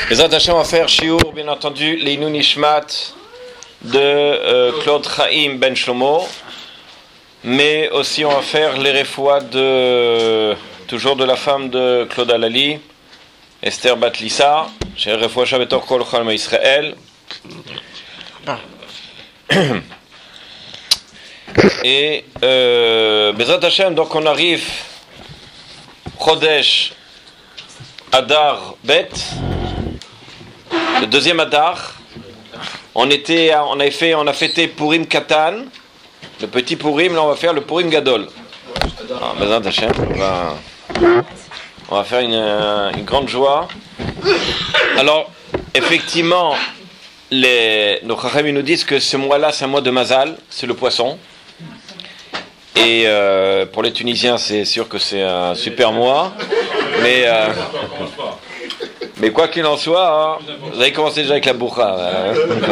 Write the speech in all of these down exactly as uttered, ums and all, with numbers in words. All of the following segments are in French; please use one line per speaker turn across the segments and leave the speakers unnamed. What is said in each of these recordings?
Bezrat Hashem, on va faire shiur, bien entendu, l'Einu Nishmat de euh, Claude Chaim Ben Shlomo, mais aussi on va faire les refoua de toujours de la femme de Claude Alali, Esther Batlissa, chez refoua Shabetor Kol Chalma Israël. Et euh, Bezrat Hashem, donc on arrive Chodesh Adar Bet, le deuxième Adar. On était, on avait fait, on a fêté Purim Katan, le petit Purim. Là, on va faire le Purim Gadol. Ah, Bezrat Hashem, on va, on va faire une, une grande joie. Alors, effectivement, les, nos Chachamim nous disent que ce mois-là, c'est un mois de Mazal, c'est le poisson. Et euh, pour les Tunisiens, c'est sûr que c'est un super mois. Mais, euh, mais quoi qu'il en soit, hein, vous avez commencé déjà avec la bourra. Hein.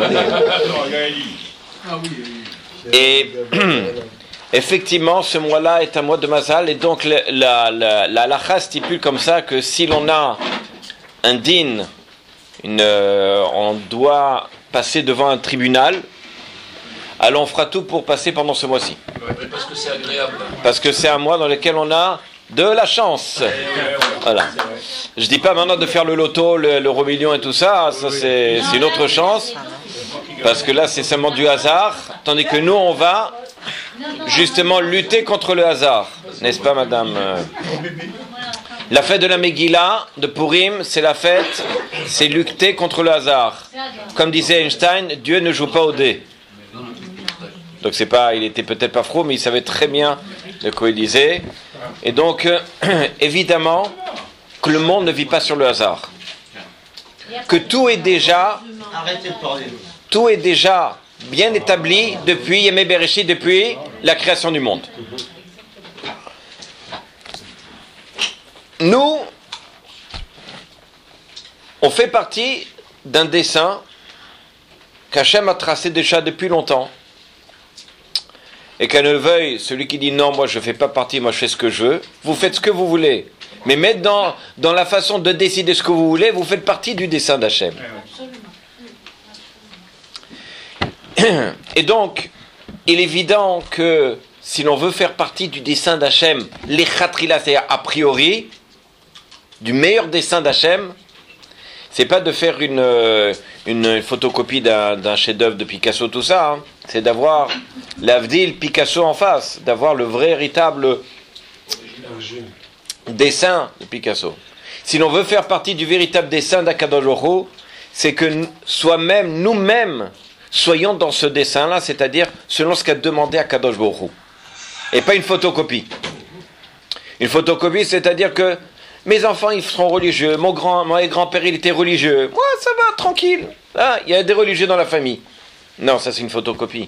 Et effectivement, ce mois-là est un mois de Mazal. Et donc, la, la, la, la halakha stipule comme ça que si l'on a un din, une, euh, on doit passer devant un tribunal. Alors on fera tout pour passer pendant ce mois-ci.
Parce que c'est agréable.
Parce que c'est un mois dans lequel on a de la chance. Voilà. Je dis pas maintenant de faire le loto, le, l'euro million et tout ça. Ça c'est, c'est une autre chance. Parce que là c'est seulement du hasard. Tandis que nous on va justement lutter contre le hasard. N'est-ce pas madame? La fête de la Megillah, de Purim, c'est la fête, c'est lutter contre le hasard. Comme disait Einstein, Dieu ne joue pas au dé. Donc c'est pas, il était peut-être pas froid, mais il savait très bien de quoi il disait. Et donc, euh, évidemment, que le monde ne vit pas sur le hasard. Que tout est déjà, tout est déjà bien établi depuis Yemé Bereshit, depuis la création du monde. Nous, on fait partie d'un dessin qu'Hachem a tracé déjà depuis longtemps. Et qu'elle ne veuille, celui qui dit non, moi je ne fais pas partie, moi je fais ce que je veux, vous faites ce que vous voulez. Mais mettre dans, dans la façon de décider ce que vous voulez, vous faites partie du dessein d'Hachem. Et donc, il est évident que si l'on veut faire partie du dessein d'Hachem, les chatrila, c'est-à-dire a priori, du meilleur dessein d'Hachem, c'est pas de faire une, une, une photocopie d'un, d'un chef-d'œuvre de Picasso, tout ça. Hein. C'est d'avoir l'Avdil Picasso en face, d'avoir le vrai, véritable dessin de Picasso. Si l'on veut faire partie du véritable dessin d'Akadosh Baruch Hu, c'est que soi-même, nous-mêmes, soyons dans ce dessin-là, c'est-à-dire selon ce qu'a demandé Akadosh Baruch Hu. Et pas une photocopie. Une photocopie, c'est-à-dire que mes enfants, ils seront religieux. Mon grand, mon grand-père, il était religieux. Moi, ça va, tranquille. Ah, il y a des religieux dans la famille. Non, ça, c'est une photocopie.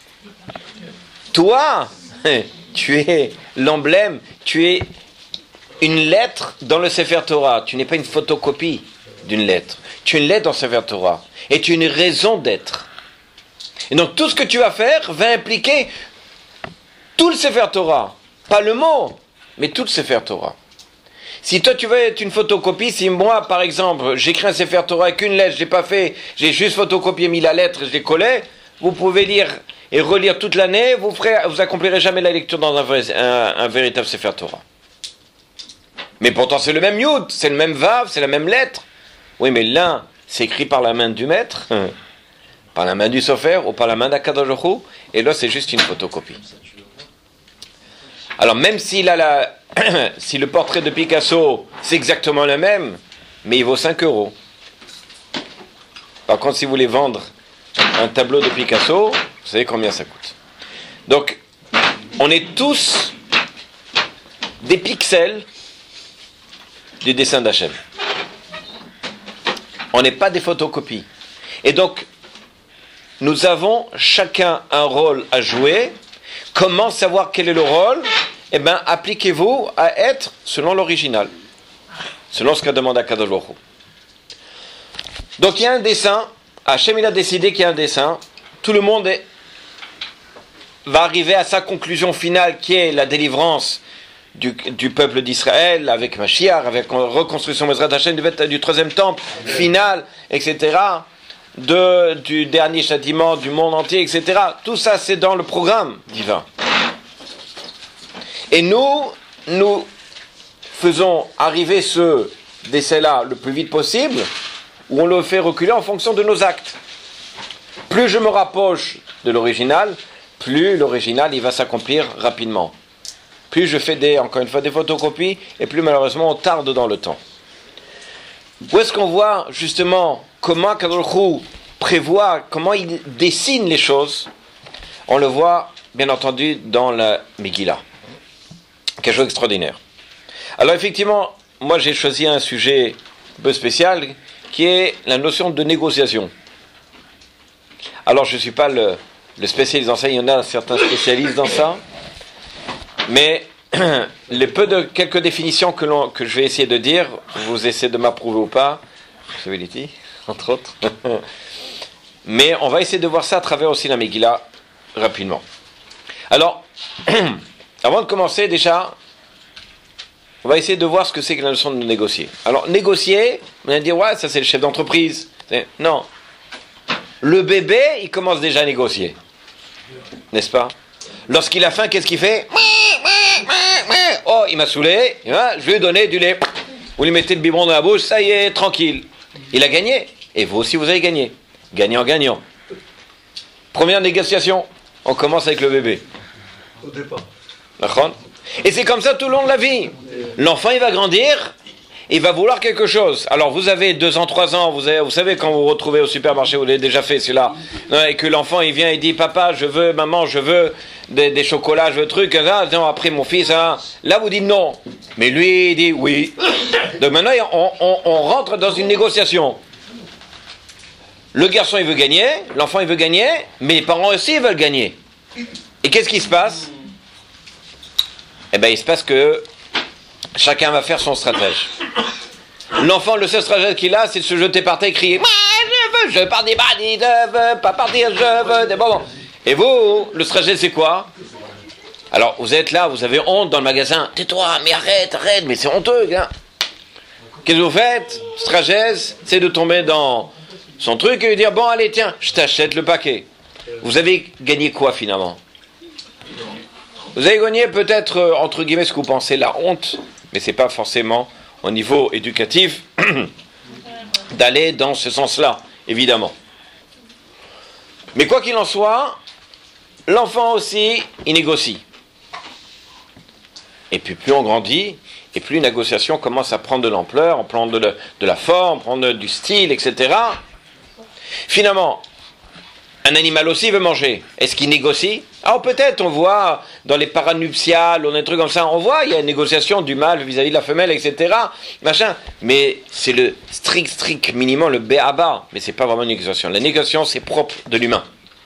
Toi, tu es l'emblème, tu es une lettre dans le Sefer Torah. Tu n'es pas une photocopie d'une lettre. Tu es une lettre dans le Sefer Torah. Et tu es une raison d'être. Et donc, tout ce que tu vas faire va impliquer tout le Sefer Torah. Pas le mot, mais tout le Sefer Torah. Si toi tu veux être une photocopie, si moi par exemple j'écris un Sefer Torah avec une lettre, je l'ai pas fait, j'ai juste photocopié, mis la lettre et je l'ai collé, vous pouvez lire et relire toute l'année, vous ferez, vous accomplirez jamais la lecture dans un, vrai, un, un véritable Sefer Torah. Mais pourtant c'est le même Yud, c'est le même Vav, c'est la même lettre. Oui, mais l'un c'est écrit par la main du maître, par la main du Sofer ou par la main d'Akadosh Baruch Hu, et là c'est juste une photocopie. Alors même s'il a la si le portrait de Picasso, c'est exactement le même, mais il vaut cinq euros. Par contre, si vous voulez vendre un tableau de Picasso, vous savez combien ça coûte. Donc, on est tous des pixels du dessin d'Hachem. On n'est pas des photocopies. Et donc, nous avons chacun un rôle à jouer. Comment savoir quel est le rôle ? Eh bien, appliquez-vous à être selon l'original, selon ce qu'a demandé Akadosh Baruch Hu. Donc, il y a un dessin. Hachem, il a décidé qu'il y a un dessin. Tout le monde est, va arriver à sa conclusion finale, qui est la délivrance du, du peuple d'Israël, avec Mashiach, avec la reconstruction du, du troisième temple, final, et cetera, de, du dernier châtiment du monde entier, et cetera. Tout ça, c'est dans le programme divin. Et nous, nous faisons arriver ce décès-là le plus vite possible, ou on le fait reculer en fonction de nos actes. Plus je me rapproche de l'original, plus l'original il va s'accomplir rapidement. Plus je fais des, encore une fois des photocopies, et plus malheureusement on tarde dans le temps. Où est-ce qu'on voit justement comment Kadosh Baruch Hu prévoit, comment il dessine les choses? On le voit bien entendu dans la Megillah. Quelque chose d'extraordinaire. Alors effectivement, moi j'ai choisi un sujet un peu spécial qui est la notion de négociation. Alors je ne suis pas le, le spécialiste dans ça, il y en a certains spécialistes dans ça, mais les peu de quelques définitions que, l'on, que je vais essayer de dire, vous essayez de m'approuver ou pas, possibility, entre autres, mais on va essayer de voir ça à travers aussi la Megillah rapidement. Alors, avant de commencer déjà, on va essayer de voir ce que c'est que la notion de négocier. Alors, négocier, on va dire, ouais, ça c'est le chef d'entreprise. C'est... Non. Le bébé, il commence déjà à négocier. N'est-ce pas? Lorsqu'il a faim, qu'est-ce qu'il fait? Oh, il m'a saoulé, je lui ai donné du lait. Vous lui mettez le biberon dans la bouche, ça y est, tranquille. Il a gagné. Et vous aussi, vous avez gagné. Gagnant-gagnant. Première négociation, on commence avec le bébé.
Au départ.
Et c'est comme ça tout le long de la vie. L'enfant, il va grandir, il va vouloir quelque chose. Alors, vous avez deux ans, trois ans, vous, avez, vous savez, quand vous vous retrouvez au supermarché, vous l'avez déjà fait, celui-là, et que l'enfant, il vient et dit, papa, je veux, maman, je veux des, des chocolats, je veux trucs, hein, non, après mon fils, hein. Là, vous dites non. Mais lui, il dit oui. Donc maintenant, on, on, on rentre dans une négociation. Le garçon, il veut gagner, l'enfant, il veut gagner, mais les parents aussi, ils veulent gagner. Et qu'est-ce qui se passe? Eh bien, il se passe que chacun va faire son stratège. L'enfant, le seul stratège qu'il a, c'est de se jeter par terre et crier « Moi, je veux, je veux pas des bandits, je veux pas partir, je veux des bonbons. » Et vous, le stratège, c'est quoi? Alors, vous êtes là, vous avez honte dans le magasin. « Tais-toi, mais arrête, arrête, mais c'est honteux, gars. » Qu'est-ce que vous faites? Stratège, c'est de tomber dans son truc et lui dire « Bon, allez, tiens, je t'achète le paquet. » Vous avez gagné quoi, finalement? Vous avez gagné peut-être, euh, entre guillemets, ce que vous pensez, la honte, mais ce n'est pas forcément au niveau éducatif d'aller dans ce sens-là, évidemment. Mais quoi qu'il en soit, l'enfant aussi, il négocie. Et puis plus on grandit, et plus une négociation commence à prendre de l'ampleur, on prend de, le, de la forme, prendre du style, et cetera. Finalement, un animal aussi veut manger. Est-ce qu'il négocie? Alors peut-être, on voit dans les paranuptiales, on a des trucs comme ça, on voit, il y a une négociation du mâle vis-à-vis de la femelle, et cetera. Machin. Mais c'est le strict, strict minimum, le b a bas. Mais c'est pas vraiment une négociation. La négociation, c'est propre de l'humain.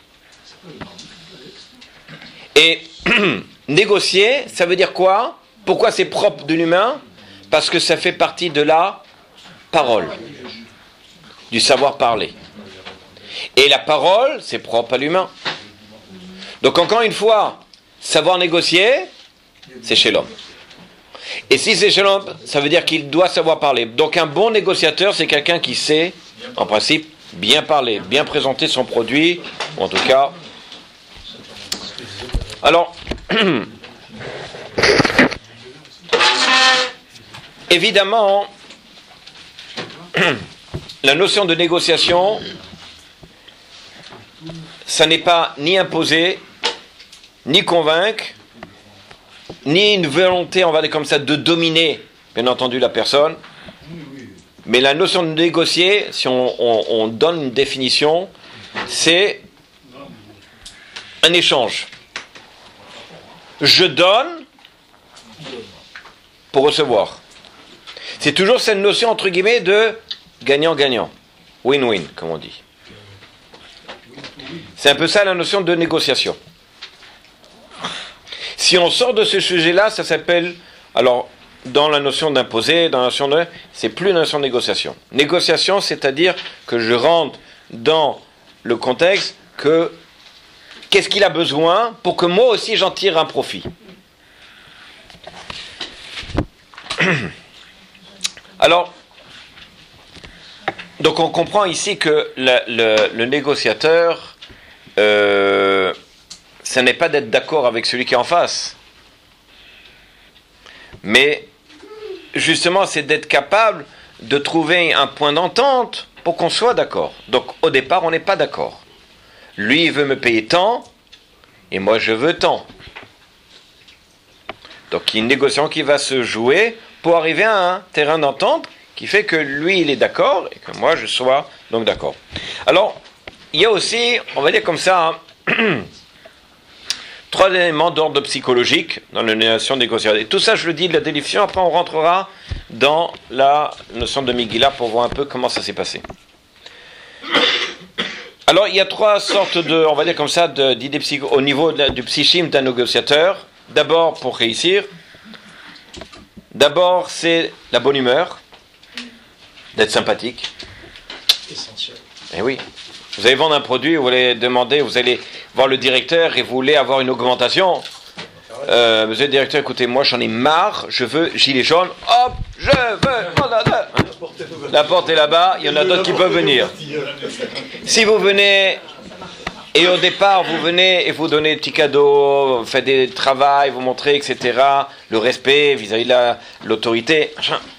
Et négocier, ça veut dire quoi? Pourquoi c'est propre de l'humain? Parce que ça fait partie de la parole, du savoir parler. Et la parole, c'est propre à l'humain. Donc encore une fois, savoir négocier, c'est chez l'homme. Et si c'est chez l'homme, ça veut dire qu'il doit savoir parler. Donc un bon négociateur, c'est quelqu'un qui sait, en principe, bien parler, bien présenter son produit, ou en tout cas... Alors, évidemment, la notion de négociation, ça n'est pas ni imposer, ni convaincre, ni une volonté, on va dire comme ça, de dominer, bien entendu, la personne. Mais la notion de négocier, si on, on, on donne une définition, c'est un échange. Je donne pour recevoir. C'est toujours cette notion, entre guillemets, de gagnant-gagnant. Win-win, comme on dit. C'est un peu ça la notion de négociation. Si on sort de ce sujet-là, ça s'appelle, alors, dans la notion d'imposer, dans la notion de... c'est plus la notion de négociation. Négociation, c'est-à-dire que je rentre dans le contexte que qu'est-ce qu'il a besoin pour que moi aussi j'en tire un profit. Alors, donc on comprend ici que le, le, le négociateur, euh, ce n'est pas d'être d'accord avec celui qui est en face, mais justement c'est d'être capable de trouver un point d'entente pour qu'on soit d'accord. Donc au départ on n'est pas d'accord. Lui il veut me payer tant et moi je veux tant. Donc il y a une négociation qui va se jouer pour arriver à un terrain d'entente qui fait que lui il est d'accord et que moi je sois donc d'accord. Alors il y a aussi, on va dire comme ça, hein, trois éléments d'ordre psychologique dans la négociation négociateur. Et tout ça je le dis de la définition, après on rentrera dans la notion de Megillah pour voir un peu comment ça s'est passé. Alors il y a trois sortes de, on va dire comme ça, de, d'idées psycho, au niveau de la, du psychisme d'un négociateur. D'abord pour réussir, d'abord c'est la bonne humeur, d'être sympathique.
Essentiel.
Eh oui. Vous allez vendre un produit, vous allez demander, vous allez voir le directeur et vous voulez avoir une augmentation. Euh, monsieur le directeur, écoutez, moi j'en ai marre, je veux gilet jaune, hop, je veux. La porte est là-bas, il y en a d'autres qui peuvent venir. Si vous venez, et au départ vous venez et vous donnez des petits cadeaux, vous faites des travaux, vous montrez, et cetera, le respect vis-à-vis de la, l'autorité.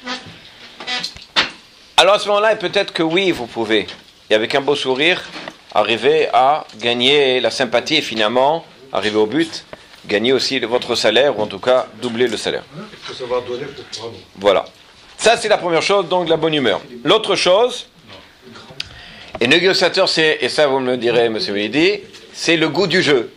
Alors à ce moment-là, peut-être que oui, vous pouvez, et avec un beau sourire, arriver à gagner la sympathie et finalement, arriver au but, gagner aussi votre salaire, ou en tout cas, doubler le salaire.
Il faut savoir donner pour prendre.
Voilà. Ça, c'est la première chose, donc la bonne humeur. L'autre chose, et négociateur, c'est, et ça vous me le direz, monsieur Mélidi, c'est le goût du jeu.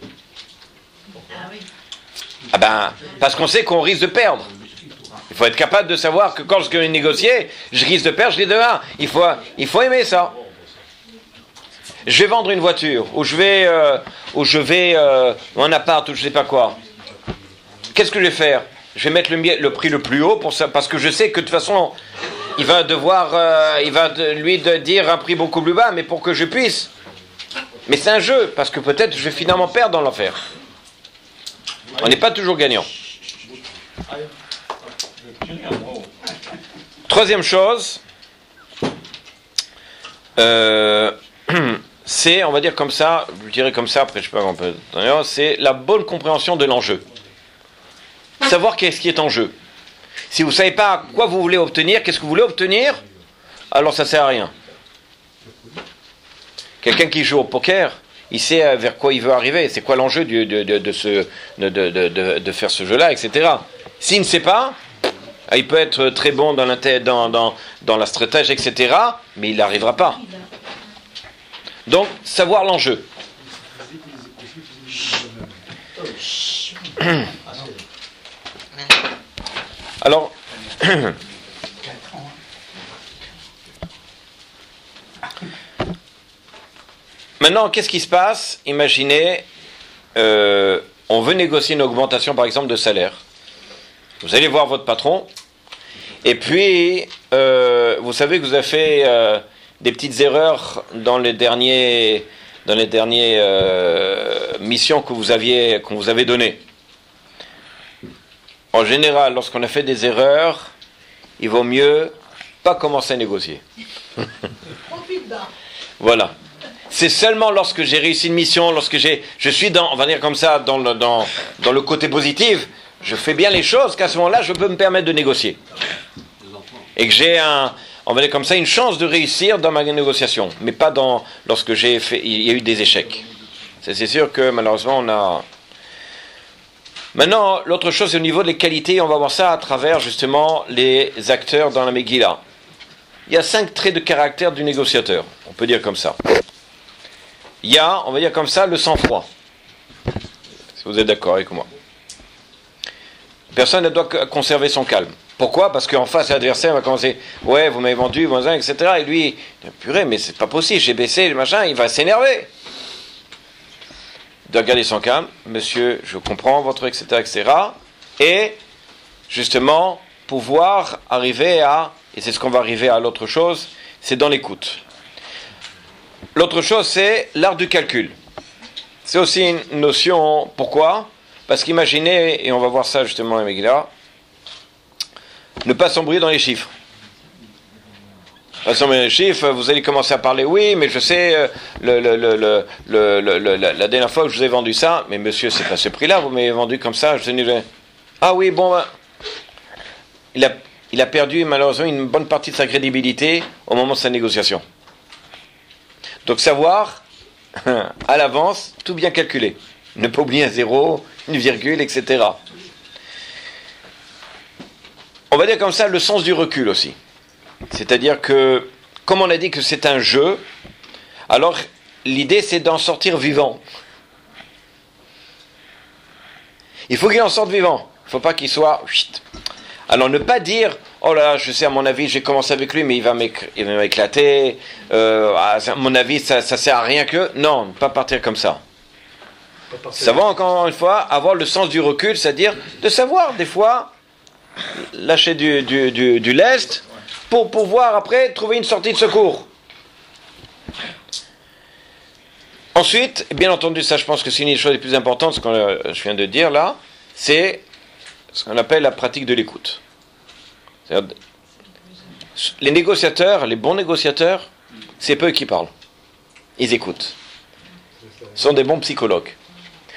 Ah ben, parce qu'on sait qu'on risque de perdre. Il faut être capable de savoir que quand je vais négocier, je risque de perdre, je dis de un. Il faut, il faut aimer ça. Je vais vendre une voiture, ou je vais, euh, ou je vais euh, un appart, ou je sais pas quoi. Qu'est-ce que je vais faire? Je vais mettre le, le prix le plus haut pour ça, parce que je sais que de toute façon, il va devoir, euh, il va de, lui de dire un prix beaucoup plus bas, mais pour que je puisse. Mais c'est un jeu, parce que peut-être je vais finalement perdre dans l'affaire. On n'est pas toujours gagnant. Troisième chose, euh, c'est, on va dire comme ça, je dirais comme ça, après je sais pas comment on peut, c'est la bonne compréhension de l'enjeu. Savoir qu'est-ce qui est en jeu. Si vous ne savez pas quoi vous voulez obtenir, qu'est-ce que vous voulez obtenir, alors ça ne sert à rien. Quelqu'un qui joue au poker, il sait vers quoi il veut arriver, c'est quoi l'enjeu de, de, de, de, ce, de, de, de, de faire ce jeu-là, et cetera. S'il ne sait pas, il peut être très bon dans la, dans, dans, dans la stratégie, et cetera, mais il n'arrivera pas. Donc, savoir l'enjeu. Alors, maintenant, qu'est-ce qui se passe? Imaginez, euh, on veut négocier une augmentation, par exemple, de salaire. Vous allez voir votre patron, et puis, euh, vous savez que vous avez fait euh, des petites erreurs dans les derniers, dans les dernières euh, missions que vous aviez, qu'on vous avait données. En général, lorsqu'on a fait des erreurs, il vaut mieux pas commencer à négocier. Voilà. C'est seulement lorsque j'ai réussi une mission, lorsque j'ai, je suis dans, on va dire comme ça, dans le, dans, dans le côté positif, je fais bien les choses, qu'à ce moment-là, je peux me permettre de négocier. Et que j'ai un, on va dire comme ça, une chance de réussir dans ma négociation, mais pas dans, lorsque j'ai fait, il y a eu des échecs. C'est, c'est sûr que malheureusement, on a... Maintenant, l'autre chose, c'est au niveau des qualités, on va voir ça à travers justement les acteurs dans la Megillah. Il y a cinq traits de caractère du négociateur, on peut dire comme ça. Il y a, on va dire comme ça, le sang-froid. Si vous êtes d'accord avec moi. Personne ne doit conserver son calme. Pourquoi? Parce qu'en face, l'adversaire va commencer, ouais, vous m'avez vendu, et cetera. Et lui, purée, mais c'est pas possible, j'ai baissé, le machin, il va s'énerver. De garder son calme, monsieur, je comprends votre, et cetera, et cetera. Et, justement, pouvoir arriver à, et c'est ce qu'on va arriver à l'autre chose, c'est dans l'écoute. L'autre chose, c'est l'art du calcul. C'est aussi une notion, pourquoi? Parce qu'imaginez, et on va voir ça justement avec Megillah, ne pas s'embrouiller dans les chiffres. Pas s'embrouiller dans les chiffres, vous allez commencer à parler, oui, mais je sais, euh, le, le, le, le, le, le, le, la, la dernière fois que je vous ai vendu ça, mais monsieur, c'est pas ce prix-là, vous m'avez vendu comme ça, je tenais le... Ah oui, bon, ben, il a, il a perdu malheureusement une bonne partie de sa crédibilité au moment de sa négociation. Donc savoir, à l'avance, tout bien calculer. Ne pas oublier un zéro, une virgule, et cetera. On va dire comme ça le sens du recul aussi. C'est-à-dire que, comme on a dit que c'est un jeu, alors l'idée c'est d'en sortir vivant. Il faut qu'il en sorte vivant. Il ne faut pas qu'il soit... Alors ne pas dire, oh là, je sais à mon avis, j'ai commencé avec lui, mais il va m'éclater, euh, à mon avis, ça ne sert à rien que... Non, ne pas partir comme ça. Savoir encore une fois, avoir le sens du recul, c'est-à-dire de savoir des fois lâcher du, du, du, du lest pour pouvoir après trouver une sortie de secours. Ensuite, bien entendu, ça je pense que c'est une des choses les plus importantes, ce que je viens de dire là, c'est ce qu'on appelle la pratique de l'écoute. C'est-à-dire, les négociateurs, les bons négociateurs, c'est peu qui parlent. Ils écoutent. Ce sont des bons psychologues. Pourquoi ?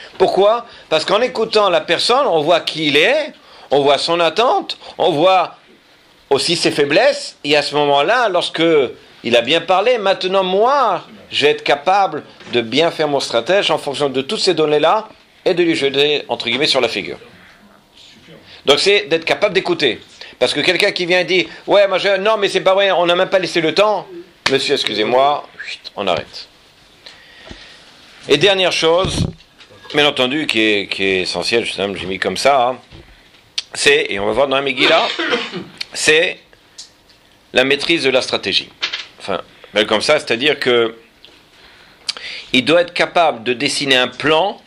Parce qu'en écoutant la personne, on voit qui il est, on voit son attente, on voit aussi ses faiblesses, et à ce moment-là, lorsque il a bien parlé, maintenant moi, je vais être capable de bien faire mon stratège en fonction de toutes ces données-là et de lui jeter, entre guillemets, sur la figure. Donc c'est d'être capable d'écouter. Parce que quelqu'un qui vient et dit « Ouais, moi je... non, mais c'est pas vrai, on n'a même pas laissé le temps. » Monsieur, excusez-moi, on arrête. Et dernière chose, bien entendu, qui est, qui est essentielle, justement, j'ai mis comme ça, hein, c'est, et on va voir dans la Megillah, c'est la maîtrise de la stratégie. Enfin, comme ça, c'est-à-dire que il doit être capable de dessiner un plan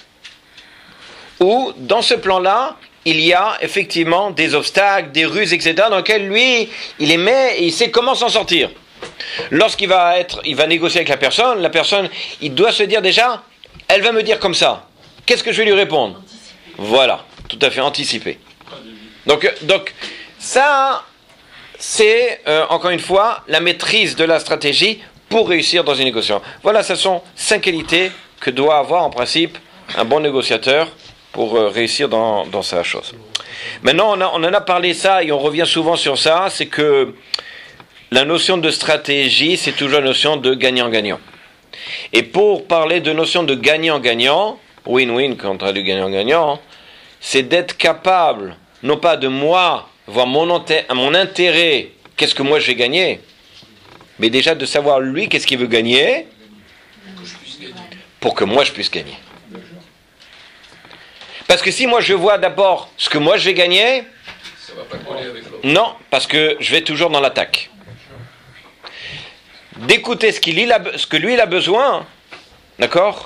où, dans ce plan-là, il y a effectivement des obstacles, des ruses, et cetera, dans lesquels lui, il les met et il sait comment s'en sortir. Lorsqu'il va être, il va négocier avec la personne, la personne, il doit se dire déjà, elle va me dire comme ça. Qu'est-ce que je vais lui répondre ? Voilà, tout à fait anticipé. Donc, donc ça, c'est, euh, encore une fois, la maîtrise de la stratégie pour réussir dans une négociation. Voilà, ce sont cinq qualités que doit avoir en principe un bon négociateur pour euh, réussir dans, dans sa chose. Maintenant, on, a, on en a parlé ça et on revient souvent sur ça, c'est que la notion de stratégie, c'est toujours la notion de gagnant-gagnant. Et pour parler de notion de gagnant-gagnant, win-win quand on traduit gagnant-gagnant, c'est d'être capable, non pas de moi, voir mon, inté- mon intérêt, qu'est-ce que moi je vais gagner, mais déjà de savoir lui, qu'est-ce qu'il veut gagner, pour que moi je puisse gagner. Parce que si moi je vois d'abord ce que moi je vais gagner, ça va pas coller avec l'autre. Non, parce que je vais toujours dans l'attaque. D'écouter ce, qu'il, a, ce que lui il a besoin, d'accord ?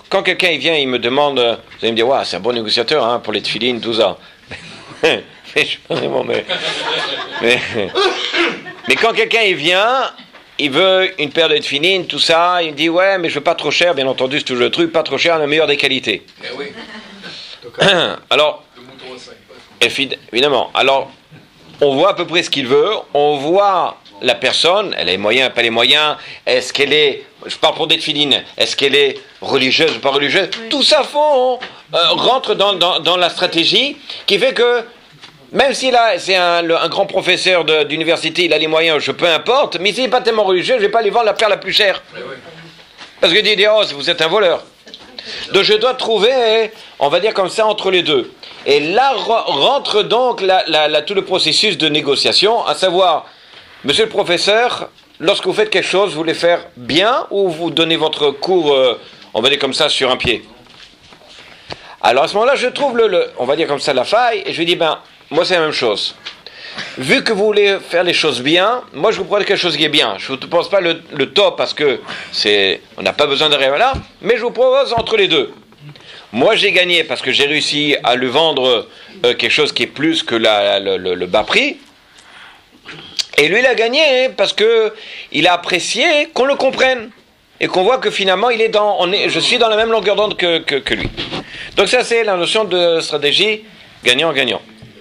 Quand quelqu'un il vient, il me demande, vous allez me dire, ouais, c'est un bon négociateur hein, pour les tefilines, tout ça. mais, je, vraiment, mais, mais, mais quand quelqu'un il vient, il veut une paire de tefilines, tout ça, il me dit, ouais, mais je veux pas trop cher, bien entendu, c'est toujours le truc, pas trop cher, la meilleure des qualités. Mais oui. Alors, évidemment, alors, on voit à peu près ce qu'il veut, on voit la personne, elle a les moyens, pas les moyens, est-ce qu'elle est, je parle pour des tefilines, est-ce qu'elle est religieuse ou pas religieuse, oui. Tout ça fond, euh, rentre dans, dans, dans la stratégie qui fait que, même si là, c'est un, un grand professeur de, d'université, il a les moyens, je peu importe, mais s'il n'est pas tellement religieux, je ne vais pas aller vendre la paire la plus chère. Oui, oui. Parce que dit, oh, vous êtes un voleur. Donc je dois trouver, on va dire comme ça, entre les deux. Et là rentre donc la, la, la, tout le processus de négociation, à savoir, monsieur le professeur, lorsque vous faites quelque chose, vous voulez faire bien ou vous donnez votre cours, euh, on va dire comme ça, sur un pied. Alors à ce moment-là, je trouve, le, le, on va dire comme ça, la faille, et je lui dis, ben, moi c'est la même chose. Vu que vous voulez faire les choses bien, moi je vous propose quelque chose qui est bien. Je ne vous propose pas le, le top parce que c'est, on n'a pas besoin de rêver là, mais je vous propose entre les deux. Moi j'ai gagné parce que j'ai réussi à lui vendre euh, quelque chose qui est plus que la, la, le, le bas prix. Et lui il a gagné parce que il a apprécié qu'on le comprenne et qu'on voit que finalement il est dans, on est, je suis dans la même longueur d'onde que, que, que lui. Donc ça c'est la notion de stratégie gagnant-gagnant.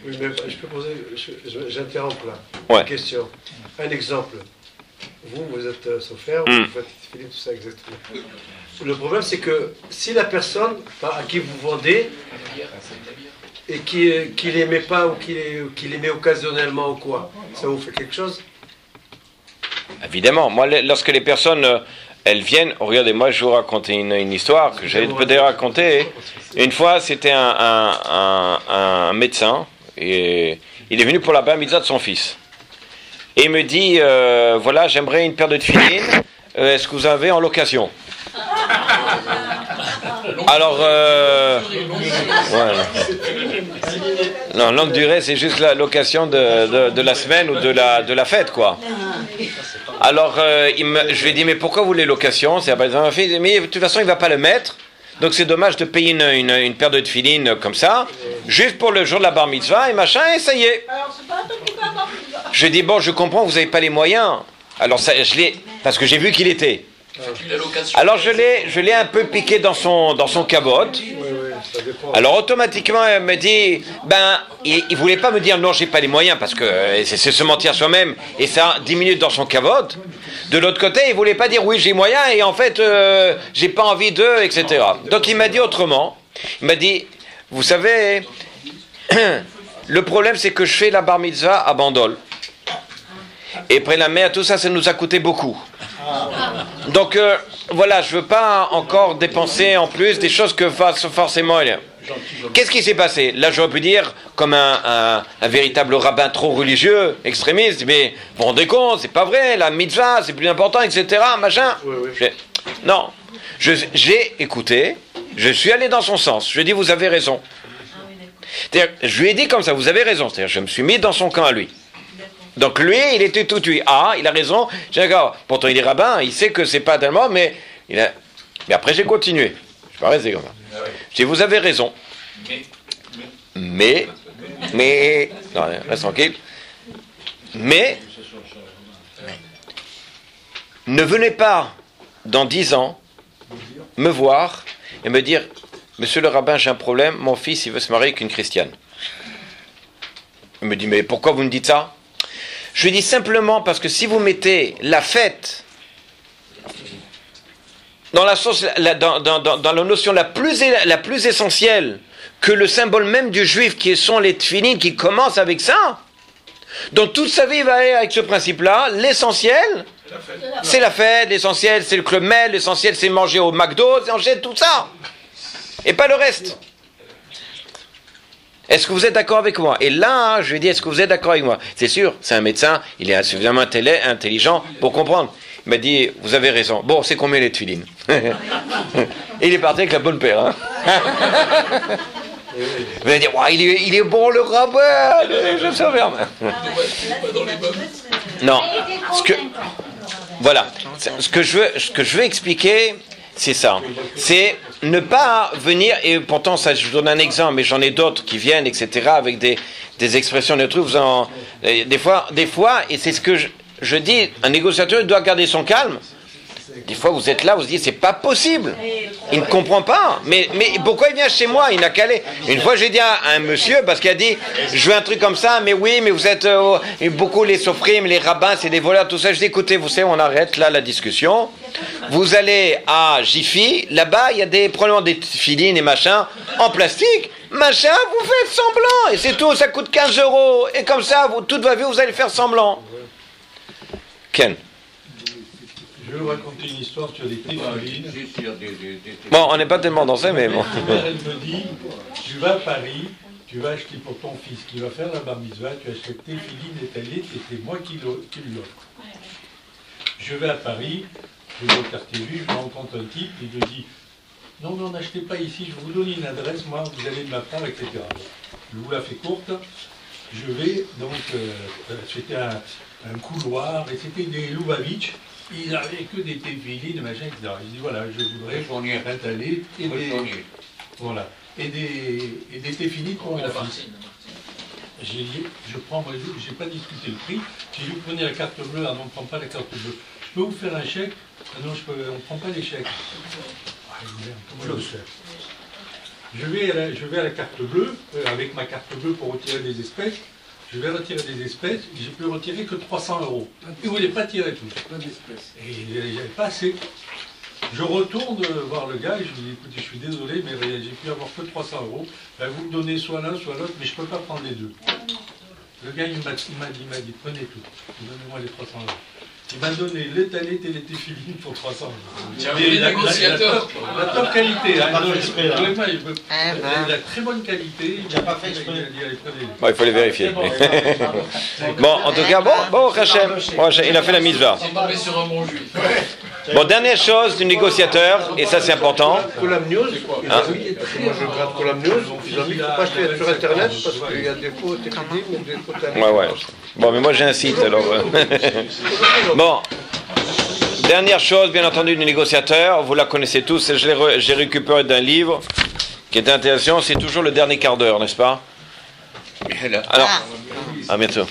Oui, mais je peux poser, je- je- j'interromps là.
Ouais.
Une question. Un exemple. Vous, vous êtes euh, Sofer,
Mm.
vous faites Philippe, tout ça exactement. Le problème, c'est que si la personne enfin, à qui vous vendez et qui, qui l'aimait pas ou qui, qui l'aimait occasionnellement ou quoi, ça vous fait quelque chose?
Évidemment, moi, le- lorsque les personnes, euh, elles viennent, oh, regardez, moi, je vais vous raconter une, une histoire que j'avais peut-être racontée. Une fois, c'était un, un, un, un médecin, et il est venu pour la bar mitzvah de son fils. Et il me dit, euh, voilà, j'aimerais une paire de tefilines, euh, est-ce que vous avez en location? Alors, euh, ouais. Non, longue durée, c'est juste la location de, de, de la semaine ou de la, de la fête, quoi. Alors, euh, il me, je lui ai dit, mais pourquoi vous voulez location? C'est par exemple, mais de toute façon, il ne va pas le mettre. Donc, c'est dommage de payer une, une, une paire de tefilines comme ça, juste pour le jour de la bar mitzvah et machin, et ça y est. Je lui ai dit, bon, je comprends, vous n'avez pas les moyens. Alors, ça, je l'ai, parce que j'ai vu qu'il était. Alors, je l'ai, je l'ai un peu piqué dans son, dans son cabote.
Oui, oui, ça dépend.
Alors automatiquement elle me dit, ben il, il voulait pas me dire non j'ai pas les moyens parce que euh, c'est, c'est se mentir soi-même et ça dix minutes dans son cabote. De l'autre côté il voulait pas dire oui j'ai les moyens et en fait euh, j'ai pas envie d'eux et cetera. Donc il m'a dit autrement, il m'a dit vous savez le problème c'est que je fais la bar mitzvah à Bandol et après la mer tout ça ça nous a coûté beaucoup. Donc euh, voilà, je veux pas encore dépenser en plus des choses que fasse forcément. Qu'est-ce qui s'est passé? là j'aurais pu dire comme un, un, un véritable rabbin trop religieux, extrémiste, mais vous vous rendez compte, c'est pas vrai, la mitzvah c'est plus important, et cetera. Machin.
Oui, oui.
J'ai- Non, je, j'ai écouté, je suis allé dans son sens. Je lui ai dit vous avez raison. C'est-à-dire, je lui ai dit comme ça, vous avez raison. C'est-à-dire, je me suis mis dans son camp à lui. Donc lui, il était tout tué. Ah, il a raison. J'ai dit, d'accord. Pourtant, il est rabbin, il sait que c'est pas tellement, mais il a... Mais après, j'ai continué. Je suis pas resté comme ça. Je dis, vous avez raison. Mais, mais, non, reste tranquille. Mais, ne venez pas dans dix ans me voir et me dire, monsieur le rabbin, j'ai un problème. Mon fils, il veut se marier avec une chrétienne. Il me dit, mais pourquoi vous me dites ça? Je lui dis simplement parce que si vous mettez la fête dans la, source, la, dans, dans, dans, dans la notion la plus, la plus essentielle que le symbole même du juif qui sont les tefilines qui commence avec ça, donc toute sa vie va aller avec ce principe-là. L'essentiel, c'est la fête, l'essentiel c'est le club med, l'essentiel c'est manger au McDo, l'essentiel tout ça, et pas le reste. Est-ce que vous êtes d'accord avec moi? Et là, je lui ai dit, est-ce que vous êtes d'accord avec moi? C'est sûr, c'est un médecin, il est suffisamment intelligent pour comprendre. Il m'a dit, vous avez raison. Bon, c'est combien les tefilines? Et il est parti avec la bonne paire. Hein. Vous allez dire, il, est, il est bon le rabbin, je me souviens. Non, ce que, voilà, ce que je veux, ce que je veux expliquer, c'est ça. C'est ne pas venir, et pourtant, ça, je vous donne un exemple, mais j'en ai d'autres qui viennent, et cetera, avec des, des expressions, des trucs, vous en, des fois, des fois, et c'est ce que je, je dis, un négociateur doit garder son calme. Des fois, vous êtes là, vous vous dites, c'est pas possible. Il ne comprend pas. Mais, mais pourquoi il vient chez moi? Il n'a qu'à aller. Une fois, j'ai dit à un monsieur, parce qu'il a dit, je veux un truc comme ça, mais oui, mais vous êtes euh, beaucoup les soprim, les rabbins, c'est des voleurs, tout ça. Je dis, écoutez, vous savez, on arrête là la discussion. Vous allez à Jiffy, là-bas, il y a des, probablement des filines et machin, en plastique. Machin, vous faites semblant. Et c'est tout, ça coûte quinze euros. Et comme ça, vous, toute votre vie, vous allez faire semblant. Ken?
Je vais vous raconter une histoire sur les téfilines.
Bon, on n'est pas tellement dans ça, mais bon.
Elle me dit, tu vas à Paris, tu vas acheter pour ton fils qui va faire la bar mitzvah, tu achètes téfilines étalées, et c'est moi qui, qui lui offre. Je vais à Paris, je vais au quartier juif, je rencontre un type, il me dit, non, non, n'achetez pas ici, je vous donne une adresse, moi, vous allez de ma part, et cetera. Je vous la fais courte, je vais, donc, euh, c'était un, un couloir, et c'était des Lubavitch. Ils n'avaient que des téfilines, machin, et cetera. Je dis voilà, je voudrais étaler et des, voilà, et des, et des téfilines pour mon fils. J'ai dit, je prends, moi, je n'ai pas discuté le prix. J'ai dit, vous prenez la carte bleue, ah non, on ne prend pas la carte bleue. Je peux vous faire un chèque? Ah non, je peux, on ne prend pas les chèques. Ah, merde, comment je vais faire? Je vais, à la, je vais à la carte bleue, euh, avec ma carte bleue pour retirer des espèces. Je vais retirer des espèces, j'ai pu retirer que trois cents euros. Il ne voulait pas tirer tout.
Pas d'espèces.
Et il n'y avait pas assez. Je retourne voir le gars et je lui dis, écoutez, je suis désolé, mais j'ai pu avoir que trois cents euros. Ben, vous me donnez soit l'un, soit l'autre, mais je ne peux pas prendre les deux. Le gars, il m'a dit, il m'a dit, prenez tout. Donnez-moi les trois cents euros. Il m'a donné l'étalé et les téfilines pour trois cents euros.
Tiens, les négociateurs.
La, la top qualité. Hein,
pas
non,
fait exprès, là.
vraiment, il veut-
Ah, bah.
la très bonne qualité.
Il n'a pas fait exprès.
Il a dit, allez, prenez-les.
Bon, il faut les vérifier. Bon, en tout cas, bon, bon, Hachem, bon, Hachem, il a fait la mitzvah.
C'est tombé sur un bon juif.
Bon, dernière chose du négociateur, et ça c'est important.
Colam News, ils
Hein
ont mis, moi je regarde Colam News, ils ont mis qu'il ne faut pas acheter sur internet parce qu'il y a des faux téléphoniques ou des faux téléphones.
Ouais, ouais. Bon, mais moi j'ai un site alors. euh. Bon, dernière chose, bien entendu, du négociateur, vous la connaissez tous, je l'ai re- j'ai récupéré d'un livre qui est intéressant, c'est toujours le dernier quart d'heure, n'est-ce pas? Alors, à bientôt.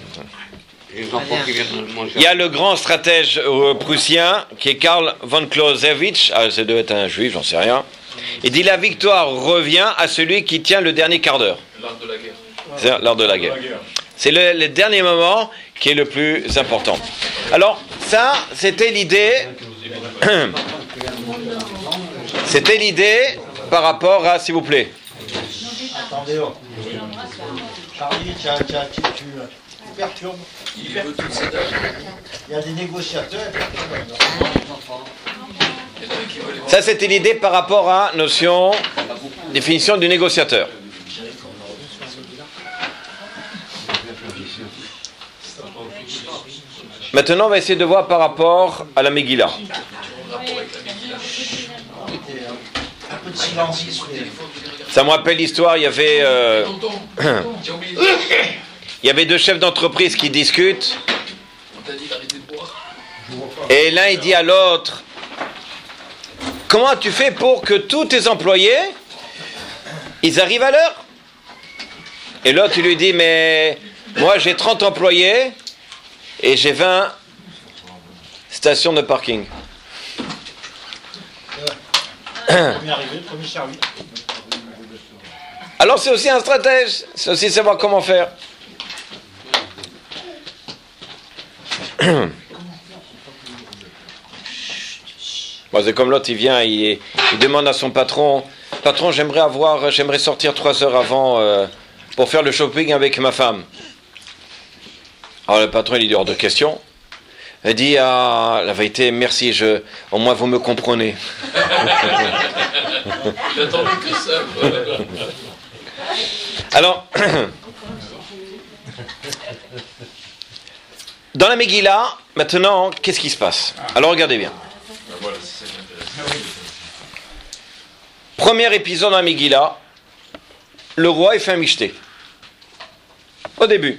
Il y a le grand stratège euh, prussien qui est Karl von Clausewitz, ah, ça doit être un juif, j'en sais rien. Il dit la victoire revient à celui qui tient le dernier quart d'heure.
L'art de la guerre.
C'est l'art de la guerre. C'est le, le dernier moment qui est le plus important. Alors, ça, c'était l'idée. C'était l'idée par rapport à, s'il vous plaît.
Attendez, oh. Charlie, tu, as- tu, as- tu, tu, tu perturbes.
Il veut toute cette âge.
Il y a des négociateurs.
Il y en a qui veulent les
Ça, c'était l'idée par rapport à notion, définition du négociateur. Maintenant, on va essayer de voir par rapport à la Megillah.
rapport avec la Megillah.
Un peu de silence, s'il vous plaît.
Ça me rappelle l'histoire, il y avait, euh,
Tonton, tonton, j'ai oublié de dire.
il y avait deux chefs d'entreprise qui discutent,
On t'a dit d'arrêter de boire.
et l'un il dit à l'autre, comment tu fais pour que tous tes employés, ils arrivent à l'heure? Et l'autre il lui dit, mais moi j'ai trente employés, et j'ai vingt stations de parking.
Premier arrivé, premier servi.
Alors c'est aussi un stratège, c'est aussi savoir comment faire. Bon, c'est comme l'autre, il vient, il, il demande à son patron, patron, j'aimerais avoir, j'aimerais sortir trois heures avant euh, pour faire le shopping avec ma femme. Alors le patron, il dit hors de question. Il dit, ah, la vérité, merci, je, au moins vous me comprenez.
J'attendais que ça. Voilà.
Alors, dans la Megillah, maintenant, qu'est-ce qui se passe? Alors regardez bien.
Ben voilà, c'est ça qui m'intéresse.
Premier épisode dans la Megillah, le roi il fait un michté. Au début.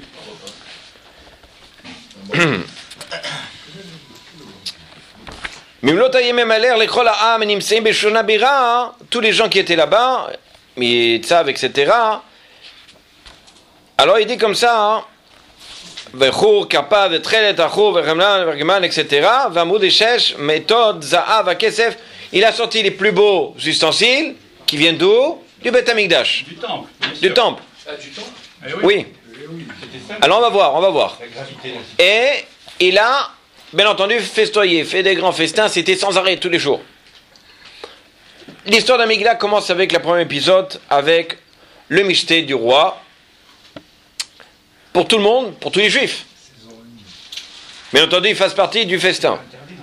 Tous les gens qui étaient là-bas, Mitzav, et cetera. Alors il dit comme ça, hein, Vechur, Kappa, Vetrelet, Achur, Veremlan, Vergeman, et cetera. Vamoud, Eshesh, Méthode, Za'av, Kesef. Il a sorti les plus beaux ustensiles qui viennent d'où? Du Beth Amikdash.
Du temple. bien
Du
sûr.
Ah,
temple.
du temps.
Eh oui.
Oui.
C'était ça.
Alors on va voir, on va voir.
La gravité.
Et il a, bien entendu, festoyé, fait des grands festins, c'était sans arrêt tous les jours. L'histoire d'Amigla commence avec le premier épisode, avec le michté du roi, pour tout le monde, pour tous les juifs. Bien entendu, il fasse partie du festin.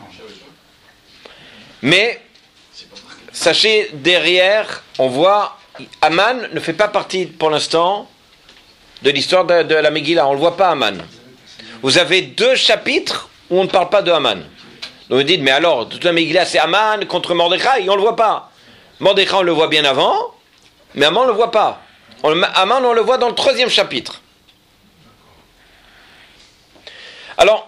Mais, sachez, derrière, on voit, Aman ne fait pas partie, pour l'instant, de l'histoire de, de la Megillah. On ne le voit pas, Aman. Vous avez deux chapitres où on ne parle pas de Aman. Donc vous dites, mais alors, toute la Megillah, c'est Aman contre Mordechai, et on ne le voit pas. Mordechai, on le voit bien avant, mais Aman, on ne le voit pas. On, Aman, on le voit dans le troisième chapitre. Alors,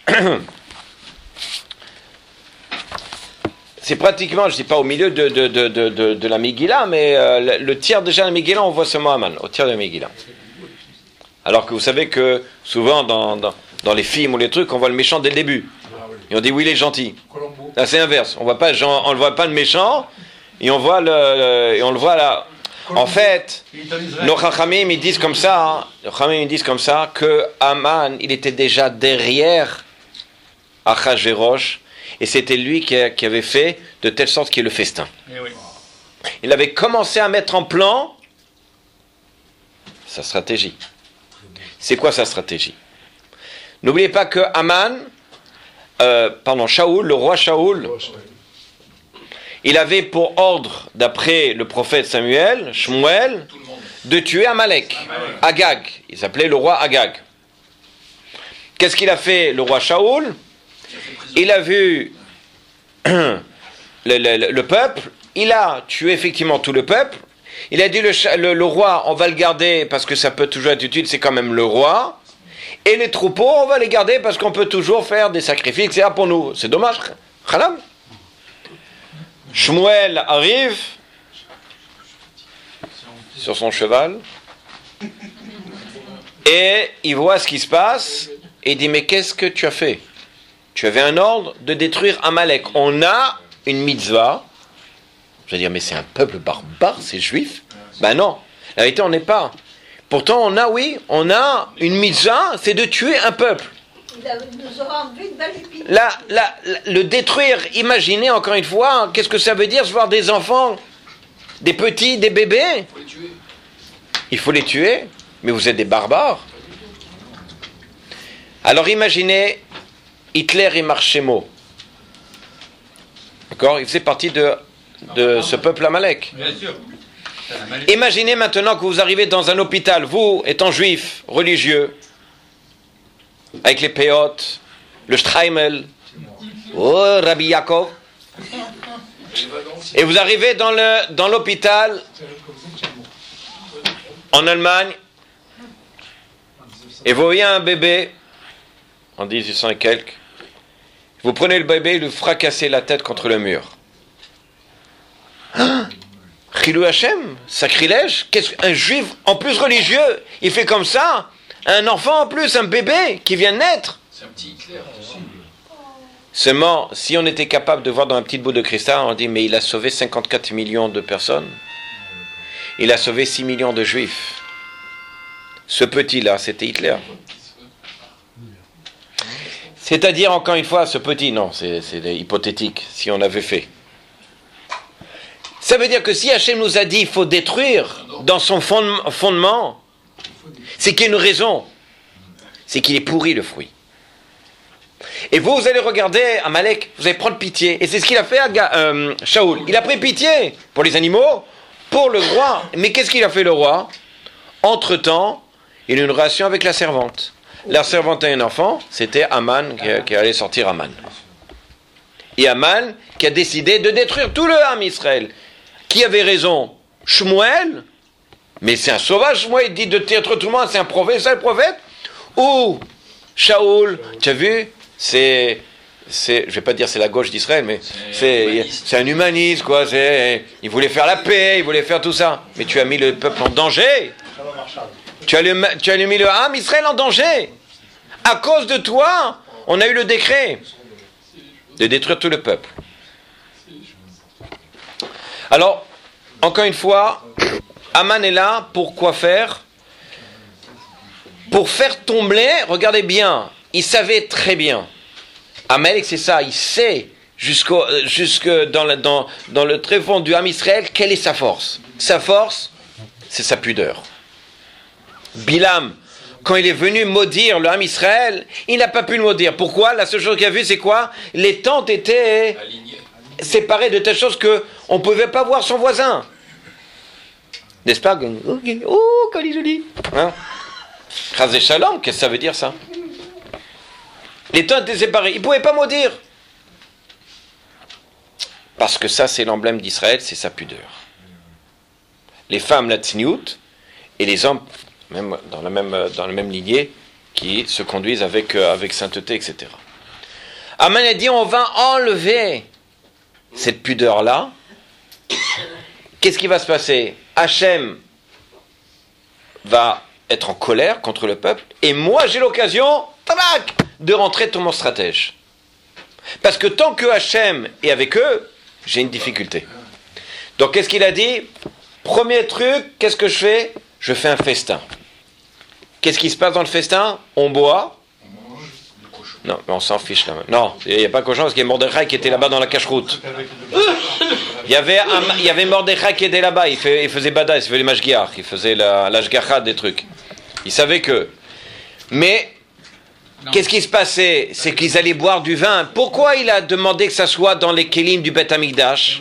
c'est pratiquement, je ne dis pas au milieu de, de, de, de, de, de la Megillah, mais euh, le, le tiers déjà de la Megillah, on voit seulement Aman, au tiers de la Megillah. Alors que vous savez que souvent dans, dans, dans les films ou les trucs, on voit le méchant dès le début. Et on dit oui, il est gentil. Là, c'est inverse. On voit pas, on ne voit pas le méchant, et on voit le, le et on le voit là. En fait, nos Chachamim, ils disent comme ça, hein, nos Chachamim, ils disent comme ça, que Aman, il était déjà derrière Achashverosh, et c'était lui qui, a, qui avait fait de telle sorte qu'il y ait le festin.
Eh oui.
Il avait commencé à mettre en plan sa stratégie. C'est quoi sa stratégie? N'oubliez pas que Aman, euh, pardon, Shaoul, le roi Shaoul, il avait pour ordre, d'après le prophète Samuel, Shmuel, de tuer Amalek, Agag. Il s'appelait le roi Agag. Qu'est-ce qu'il a fait, le roi Shaoul? Il a vu le, le, le peuple, il a tué effectivement tout le peuple. Il a dit le, le, le roi, on va le garder parce que ça peut toujours être utile, c'est quand même le roi. Et les troupeaux, on va les garder parce qu'on peut toujours faire des sacrifices, et cetera pour nous. C'est dommage. Khalam. Shmuel arrive sur son cheval et il voit ce qui se passe et il dit mais qu'est-ce que tu as fait? Tu avais un ordre de détruire Amalek. On a une mitzvah. Je vais dire mais c'est un peuple barbare, c'est juif. Ben non, la vérité on n'est pas. Pourtant on a oui, on a une mitzvah, c'est de tuer un peuple. Là, là, le détruire, imaginez encore une fois, qu'est-ce que ça veut dire, voir des enfants, des petits, des bébés?
Il faut les tuer.
Il faut les tuer, mais vous êtes des barbares. Alors imaginez Hitler et Marchemo. D'accord? Il faisait partie de, de ce peuple Amalek.
Bien sûr.
Imaginez maintenant que vous arrivez dans un hôpital, vous étant juif, religieux, avec les péotes, le Streimel, oh, Rabbi Yaakov, et vous arrivez dans, le, dans l'hôpital en Allemagne, et vous voyez un bébé, en dix-huit cents et quelques, vous prenez le bébé et vous fracassez la tête contre le mur. Hein? Chilou Hashem, sacrilège, qu'est-ce qu'un juif, en plus religieux, il fait comme ça? Un enfant en plus, un bébé qui vient de naître.
C'est un petit Hitler.
Seulement, si on était capable de voir dans un petit bout de cristal, on dit, mais il a sauvé cinquante-quatre millions de personnes. Il a sauvé six millions de juifs. Ce petit-là, c'était Hitler. C'est-à-dire, encore une fois, ce petit, non, c'est, c'est hypothétique, si on avait fait. Ça veut dire que si Hachem nous a dit qu'il faut détruire dans son fondement, c'est qu'il y a une raison. C'est qu'il est pourri le fruit. Et vous, vous allez regarder Amalek, vous allez prendre pitié. Et c'est ce qu'il a fait à euh, Shaoul. Il a pris pitié pour les animaux, pour le roi. Mais qu'est-ce qu'il a fait le roi? Entre-temps, il a eu une relation avec la servante. La servante a un enfant, c'était Aman qui, qui allait sortir Aman. Et Aman qui a décidé de détruire tout le Ham Israël. Qui avait raison? Shmuel? Mais c'est un sauvage, Shmuel, il dit de détruire tout le monde, c'est un prophète, c'est le prophète? Ou Shaoul, tu as vu? C'est, c'est, je vais pas dire c'est la gauche d'Israël, mais c'est, c'est, c'est un humaniste, quoi. C'est, il voulait faire la paix, il voulait faire tout ça. Mais tu as mis le peuple en danger. Tu as, le, tu as mis le Ham Israël en danger. À cause de toi, on a eu le décret de détruire tout le peuple. Alors, encore une fois, Aman est là pour quoi faire? Pour faire tomber, regardez bien, il savait très bien. Amalek, c'est ça, il sait jusqu'au, jusque dans, le, dans, dans le tréfonds du Ham Israël, quelle est sa force? Sa force, c'est sa pudeur. Bilam, quand il est venu maudire le Ham Israël, il n'a pas pu le maudire. Pourquoi? La seule chose qu'il a vu, c'est quoi? Les tentes étaient séparées de telle chose qu'on ne pouvait pas voir son voisin. N'est-ce pas? Oh, comme il est joli. Hein? Chazé Shalom, qu'est-ce que ça veut dire ça? Les tentes étaient séparées. Il ne pouvait pas maudire. Parce que ça, c'est l'emblème d'Israël, c'est sa pudeur. Les femmes, la tsniout, et les hommes, même dans la même, dans la même lignée, qui se conduisent avec, euh, avec sainteté, et cetera. Aman a dit, on va enlever cette pudeur-là. Qu'est-ce qui va se passer? Hachem va être en colère contre le peuple, et moi j'ai l'occasion, tabac, de rentrer dans mon stratège. Parce que tant que Hachem est avec eux, j'ai une difficulté. Donc qu'est-ce qu'il a dit? Premier truc, qu'est-ce que je fais? Je fais un festin. Qu'est-ce qui se passe dans le festin? On boit. Non, mais on s'en fiche là. Non, il n'y a pas cochon parce qu'il y a Mordechai qui était là-bas dans la cache-route. Il y avait, un, il y avait Mordechai qui était là-bas, il, fait, il faisait bada, il faisait les mashgiach, il faisait la, la shgacha des trucs. Il savait que. Mais, non. Qu'est-ce qui se passait? C'est qu'ils allaient boire du vin. Pourquoi il a demandé que ça soit dans les kelim du Beth Amikdash?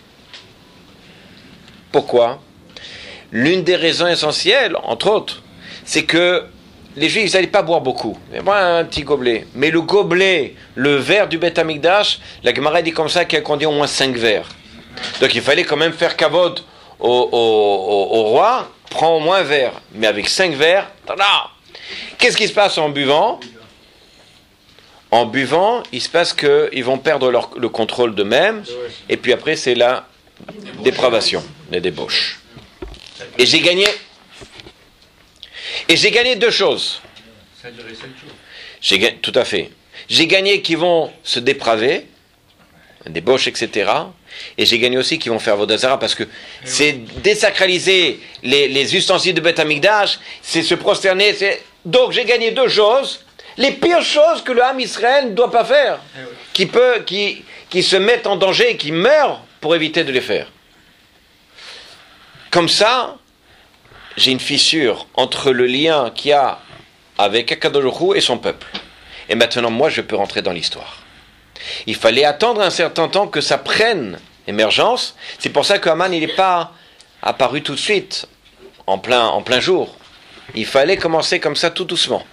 Pourquoi? L'une des raisons essentielles, entre autres, c'est que les Juifs, ils n'allaient pas boire beaucoup. Mais moi, un petit gobelet. Mais le gobelet, le verre du Beth Amikdash, la Gemara dit comme ça qu'il a conduit au moins cinq verres. Donc il fallait quand même faire kavod au, au, au, au roi, prends au moins un verre. Mais avec cinq verres, tada. Qu'est-ce qui se passe en buvant? En buvant, il se passe qu'ils vont perdre leur, le contrôle d'eux-mêmes, et puis après c'est la dépravation, la débauche. Et j'ai gagné... Et j'ai gagné deux choses. Ça a duré sept jours. J'ai gagné, tout à fait. J'ai gagné qu'ils vont se dépraver, débauche, et cetera. Et j'ai gagné aussi qu'ils vont faire Vodazara parce que c'est désacraliser les, les ustensiles de Beth Amikdash, c'est se prosterner. C'est... Donc j'ai gagné deux choses. Les pires choses que le Ham Israël ne doit pas faire, qui, peut, qui, qui se mettent en danger et qui meurent pour éviter de les faire. Comme ça, j'ai une fissure entre le lien qu'il y a avec Akadosh Baruch Hu et son peuple. Et maintenant, moi, je peux rentrer dans l'histoire. Il fallait attendre un certain temps que ça prenne émergence. C'est pour ça que Haman, il n'est pas apparu tout de suite, en plein, en plein jour. Il fallait commencer comme ça, tout doucement.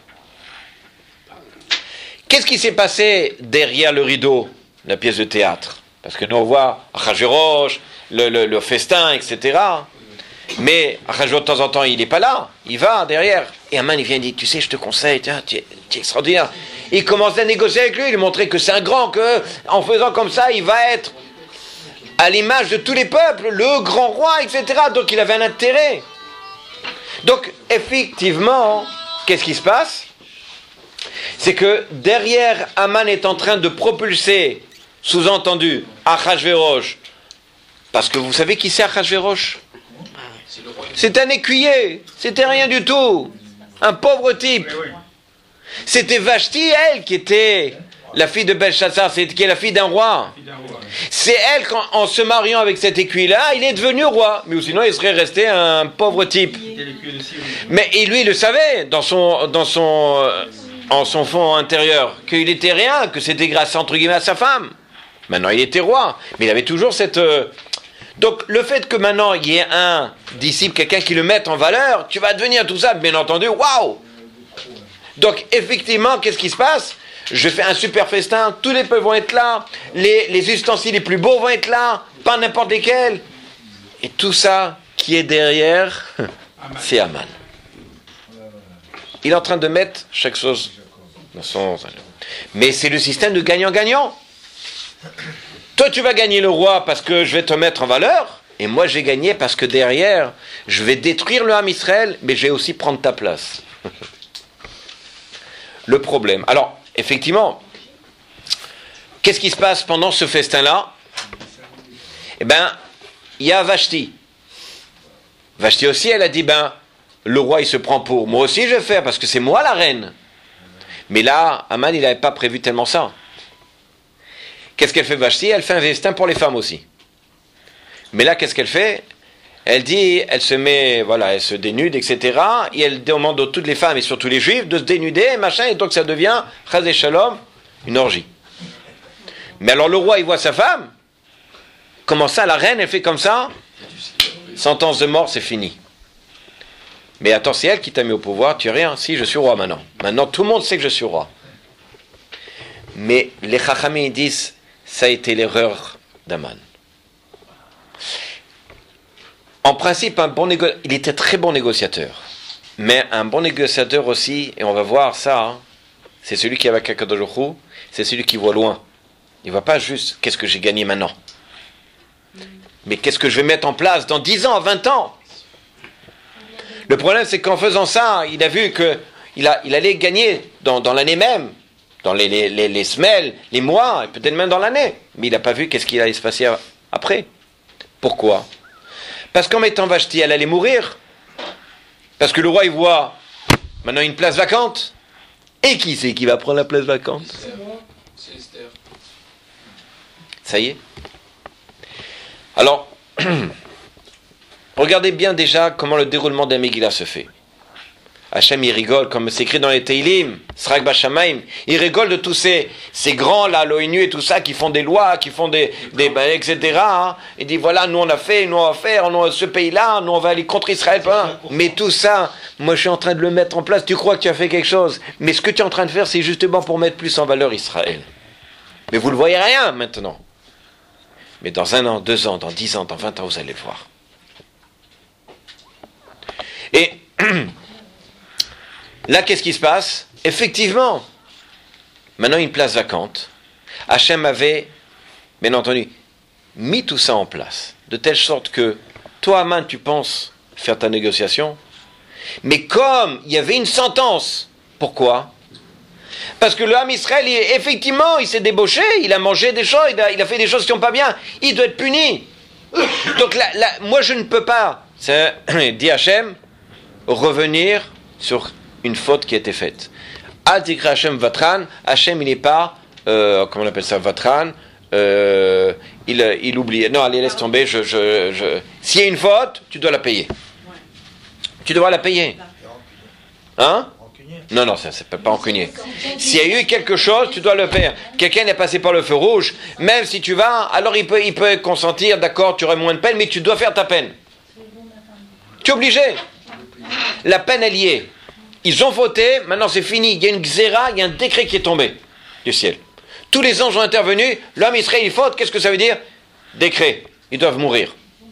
Qu'est-ce qui s'est passé derrière le rideau, la pièce de théâtre? Parce que nous, on voit Achashverosh, le, le, le festin, et cetera. Mais Achashverosh, de temps en temps, il n'est pas là. Il va derrière. Et Haman, il vient et dit, tu sais, je te conseille, tu es, tu es extraordinaire. Il commence à négocier avec lui, il lui montrait que c'est un grand, que en faisant comme ça, il va être à l'image de tous les peuples, le grand roi, et cetera. Donc, il avait un intérêt. Donc, effectivement, qu'est-ce qui se passe? C'est que derrière, Haman est en train de propulser, sous-entendu, Achashverosh. Parce que vous savez qui c'est Achashverosh? C'est un écuyer, c'était rien du tout. Un pauvre type. C'était Vashti, elle, qui était la fille de Belshazzar, qui est la fille d'un roi. C'est elle, qu'en, en se mariant avec cet écuyer-là, il est devenu roi. Mais sinon, il serait resté un pauvre type. Mais et lui, il le savait, dans son, dans son, euh, en son fond intérieur, qu'il était rien, que c'était grâce, entre guillemets, à sa femme. Maintenant, il était roi. Mais il avait toujours cette... Euh... Donc, le fait que maintenant, il y ait un disciple, quelqu'un qui le mette en valeur, tu vas devenir tout ça, bien entendu, waouh! Donc, effectivement, qu'est-ce qui se passe? Je fais un super festin, tous les peuples vont être là, les, les ustensiles les plus beaux vont être là, pas n'importe lesquels. Et tout ça qui est derrière, c'est Haman. Il est en train de mettre chaque chose dans son... Mais c'est le système de gagnant-gagnant. Toi, tu vas gagner le roi parce que je vais te mettre en valeur, et moi, j'ai gagné parce que derrière, je vais détruire le Ham Israël, mais je vais aussi prendre ta place. Le problème. Alors, effectivement, qu'est-ce qui se passe pendant ce festin-là? Eh bien, il y a Vashti. Vashti aussi, elle a dit, ben, le roi, il se prend pour. Moi aussi, je vais faire, parce que c'est moi la reine. Mais là, Haman, il n'avait pas prévu tellement ça. Qu'est-ce qu'elle fait, Vashti? Elle fait un festin pour les femmes aussi. Mais là, qu'est-ce qu'elle fait? Elle dit, elle se met, voilà, elle se dénude, et cetera. Et elle demande à toutes les femmes, et surtout les juifs, de se dénuder, machin, et donc ça devient, chas et shalom, une orgie. Mais alors le roi, il voit sa femme. Comment ça, la reine, elle fait comme ça? Sentence de mort, c'est fini. Mais attends, c'est elle qui t'a mis au pouvoir, tu es rien. Si, je suis roi maintenant. Maintenant, tout le monde sait que je suis roi. Mais les chachamim, ils disent, ça a été l'erreur d'Haman. En principe, un bon négo... il était très bon négociateur. Mais un bon négociateur aussi, et on va voir ça, hein, c'est celui qui est avec Akadosh Baruch Hu, c'est celui qui voit loin. Il ne voit pas juste qu'est-ce que j'ai gagné maintenant. Mais qu'est-ce que je vais mettre en place dans dix ans, vingt ans. Le problème, c'est qu'en faisant ça, il a vu qu'il a, il allait gagner dans, dans l'année même, dans les, les, les, les semaines, les mois, et peut-être même dans l'année. Mais il n'a pas vu qu'est-ce qui allait se passer après. Pourquoi? Parce qu'en mettant Vashti, elle allait mourir. Parce que le roi, il voit maintenant une place vacante. Et qui c'est qui va prendre la place vacante?
Esther. C'est Esther.
Ça y est. Alors, regardez bien déjà comment le déroulement d'un Megillah se fait. Hachem, il rigole, comme c'est écrit dans les Teilim, Srak Bashamaim, il rigole de tous ces, ces grands-là, l'ONU et tout ça, qui font des lois, qui font des, des ben, et cetera. Hein. Il dit, voilà, nous on a fait, nous on va faire, nous, ce pays-là, nous on va aller contre Israël. Hein. Mais tout ça, moi je suis en train de le mettre en place, tu crois que tu as fait quelque chose, mais ce que tu es en train de faire, c'est justement pour mettre plus en valeur Israël. Mais vous ne le voyez rien maintenant. Mais dans un an, deux ans, dans dix ans, dans vingt ans, vous allez le voir. Et là, qu'est-ce qui se passe? Effectivement, maintenant une place vacante. Hachem avait, bien entendu, mis tout ça en place, de telle sorte que, toi, Aman, tu penses faire ta négociation, mais comme il y avait une sentence, pourquoi? Parce que le Ham Israël, il, effectivement, il s'est débauché, il a mangé des choses, il a, il a fait des choses qui n'ont pas bien, il doit être puni. Donc là, là, moi je ne peux pas, dit Hachem, revenir sur une faute qui a été faite. Al-Tikra Hachem Vatran, Hachem il n'est pas, euh, comment on appelle ça, Vatran, euh, il, il oublie. Non, allez, laisse tomber, je, je, je... s'il y a une faute, tu dois la payer. Tu dois la payer. Hein? Non, non, ça ne peut pas encogner. S'il y a eu quelque chose, tu dois le faire. Quelqu'un est passé par le feu rouge, même si tu vas, alors il peut, il peut consentir, d'accord, tu aurais moins de peine, mais tu dois faire ta peine. Tu es obligé. La peine, elle y est. Ils ont voté, maintenant c'est fini. Il y a une xéra, il y a un décret qui est tombé du ciel. Tous les anges ont intervenu, l'homme Israël, il faute, qu'est-ce que ça veut dire? Décret. Ils doivent mourir.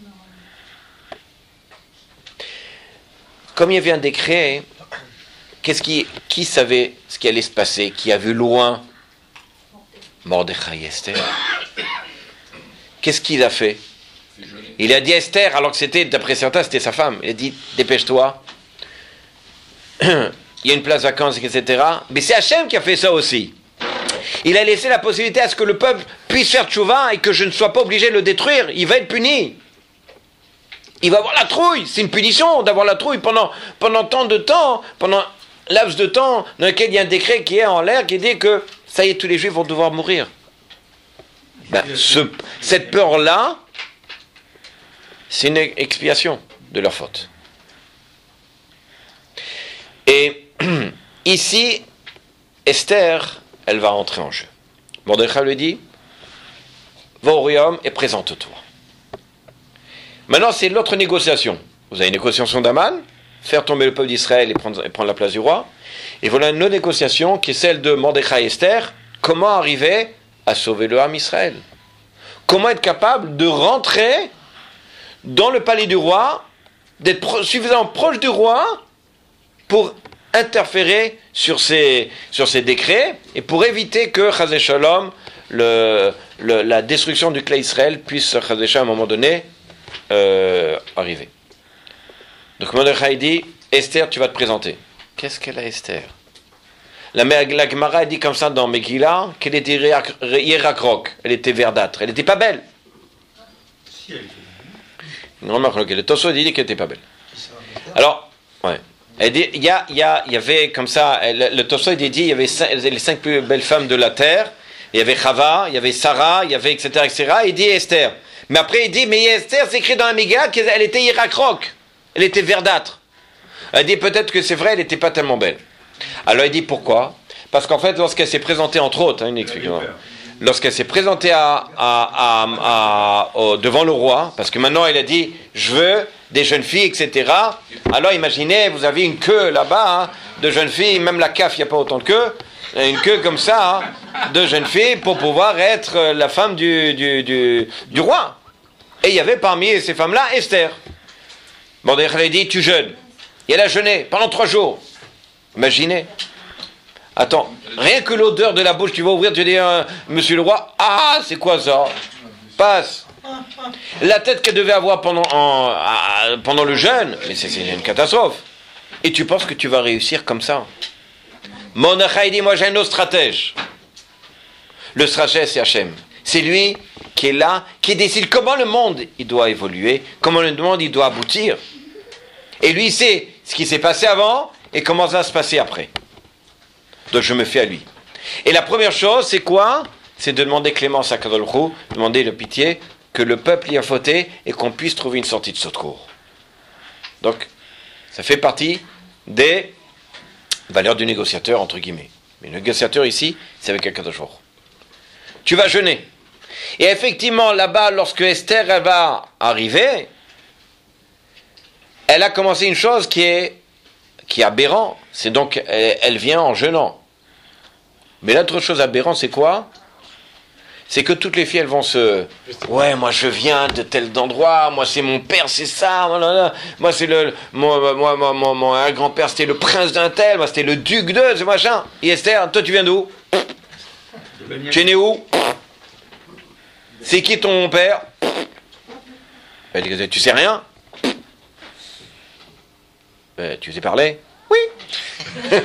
Comme il y avait un décret, qu'est-ce qui, qui savait ce qui allait se passer? Qui a vu loin Mordechai et Esther? Qu'est-ce qu'il a fait? Il a dit à Esther, alors que c'était, d'après certains, c'était sa femme. Il a dit, dépêche-toi. Il y a une place vacante, et cetera. Mais c'est Hachem qui a fait ça aussi. Il a laissé la possibilité à ce que le peuple puisse faire tchouva et que je ne sois pas obligé de le détruire. Il va être puni. Il va avoir la trouille. C'est une punition d'avoir la trouille pendant, pendant tant de temps, pendant un laps de temps dans lequel il y a un décret qui est en l'air qui dit que ça y est, tous les Juifs vont devoir mourir. Ben, ce, cette peur-là, c'est une expiation de leur faute. Et ici, Esther, elle va entrer en jeu. Mordechai lui dit, va au royaume et présente-toi. Maintenant, c'est l'autre négociation. Vous avez une négociation d'Aman, faire tomber le peuple d'Israël et prendre, et prendre la place du roi. Et voilà une autre négociation qui est celle de Mordechai et Esther. Comment arriver à sauver le Ham Israël? Comment être capable de rentrer dans le palais du roi, d'être pro- suffisamment proche du roi pour interférer sur ces, sur ces décrets et pour éviter que, Chazé Shalom, le, le, la destruction du clan Israël puisse, Chazé Shalom, à un moment donné, euh, arriver. Donc Mordechai dit, Esther, tu vas te présenter. Qu'est-ce qu'elle a, Esther? La, la Gemara dit comme ça dans Megillah qu'elle était hiérakrok, elle était verdâtre, elle n'était pas belle.
Si elle était
Une remarque, le Tosso dit qu'elle n'était pas belle. Alors, ouais. Elle dit, il y, a, il, y a, il y avait comme ça, le, le Tosso il dit, il y avait cinq, les cinq plus belles femmes de la terre, il y avait Chava, il y avait Sarah, il y avait et cetera et cetera. Il dit Esther. Mais après il dit, mais Esther, c'est écrit dans la Megillah qu'elle était hiérakrok, elle était verdâtre. Elle dit peut-être que c'est vrai, elle n'était pas tellement belle. Alors il dit pourquoi? Parce qu'en fait, lorsqu'elle s'est présentée, entre autres, hein, une explication, lorsqu'elle s'est présentée à, à, à, à, au, devant le roi, parce que maintenant elle a dit, je veux des jeunes filles, et cetera. Alors imaginez, vous avez une queue là-bas, hein, de jeunes filles, même la C A F, il n'y a pas autant de queue, une queue comme ça, hein, de jeunes filles, pour pouvoir être la femme du, du, du, du roi. Et il y avait parmi ces femmes-là, Esther. Bon, elle a dit, tu jeûnes. Et elle a jeûné pendant trois jours. Imaginez. Attends, rien que l'odeur de la bouche, tu vas ouvrir, tu vas dire, euh, monsieur le roi, ah, c'est quoi ça? Passe. La tête qu'elle devait avoir pendant, en, à, pendant le jeûne, mais c'est, c'est une catastrophe. Et tu penses que tu vas réussir comme ça? Mordechai dit, moi j'ai un autre stratège. Le stratège, c'est Hachem. C'est lui qui est là, qui décide comment le monde il doit évoluer, comment le monde il doit aboutir. Et lui, il sait ce qui s'est passé avant et comment ça va se passer après. Donc je me fie à lui. Et la première chose, c'est quoi? C'est de demander clémence à Kadosh Baruch Hu, demander le pitié, que le peuple y a fauté et qu'on puisse trouver une sortie de secours. Donc, ça fait partie des valeurs du négociateur, entre guillemets. Mais le négociateur ici, c'est avec un Kadosh Baruch Hu. Tu vas jeûner. Et effectivement, là-bas, lorsque Esther elle va arriver, elle a commencé une chose qui est, qui est aberrant. C'est donc, elle, elle vient en jeûnant. Mais l'autre chose aberrante, c'est quoi? C'est que toutes les filles, elles vont se... Ouais, moi je viens de tel endroit, moi c'est mon père, c'est ça, moi c'est le... Moi, moi, moi, moi, mon grand-père, c'était le prince d'un tel, moi c'était le duc de, ce machin. Et Esther, toi tu viens d'où? Tu es né où? C'est qui ton père? Elle dit, tu sais rien? Ben, tu sais parler? Oui.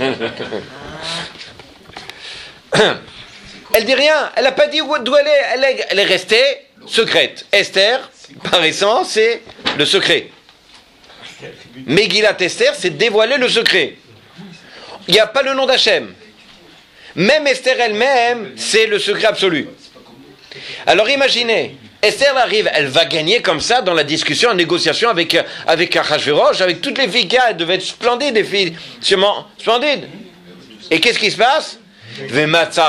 Elle dit rien, elle n'a pas dit d'où elle est, elle est, elle est restée secrète. Esther, par essence, c'est le secret. Megillat Esther, c'est dévoiler le secret. Il n'y a pas le nom d'Hachem. Même Esther elle-même, c'est le secret absolu. Alors imaginez, Esther arrive, elle va gagner comme ça dans la discussion, en négociation avec, avec Achashverosh, avec toutes les filles qu'il y a, elles devaient être splendides, des filles sûrement splendides. Et qu'est-ce qui se passe? Et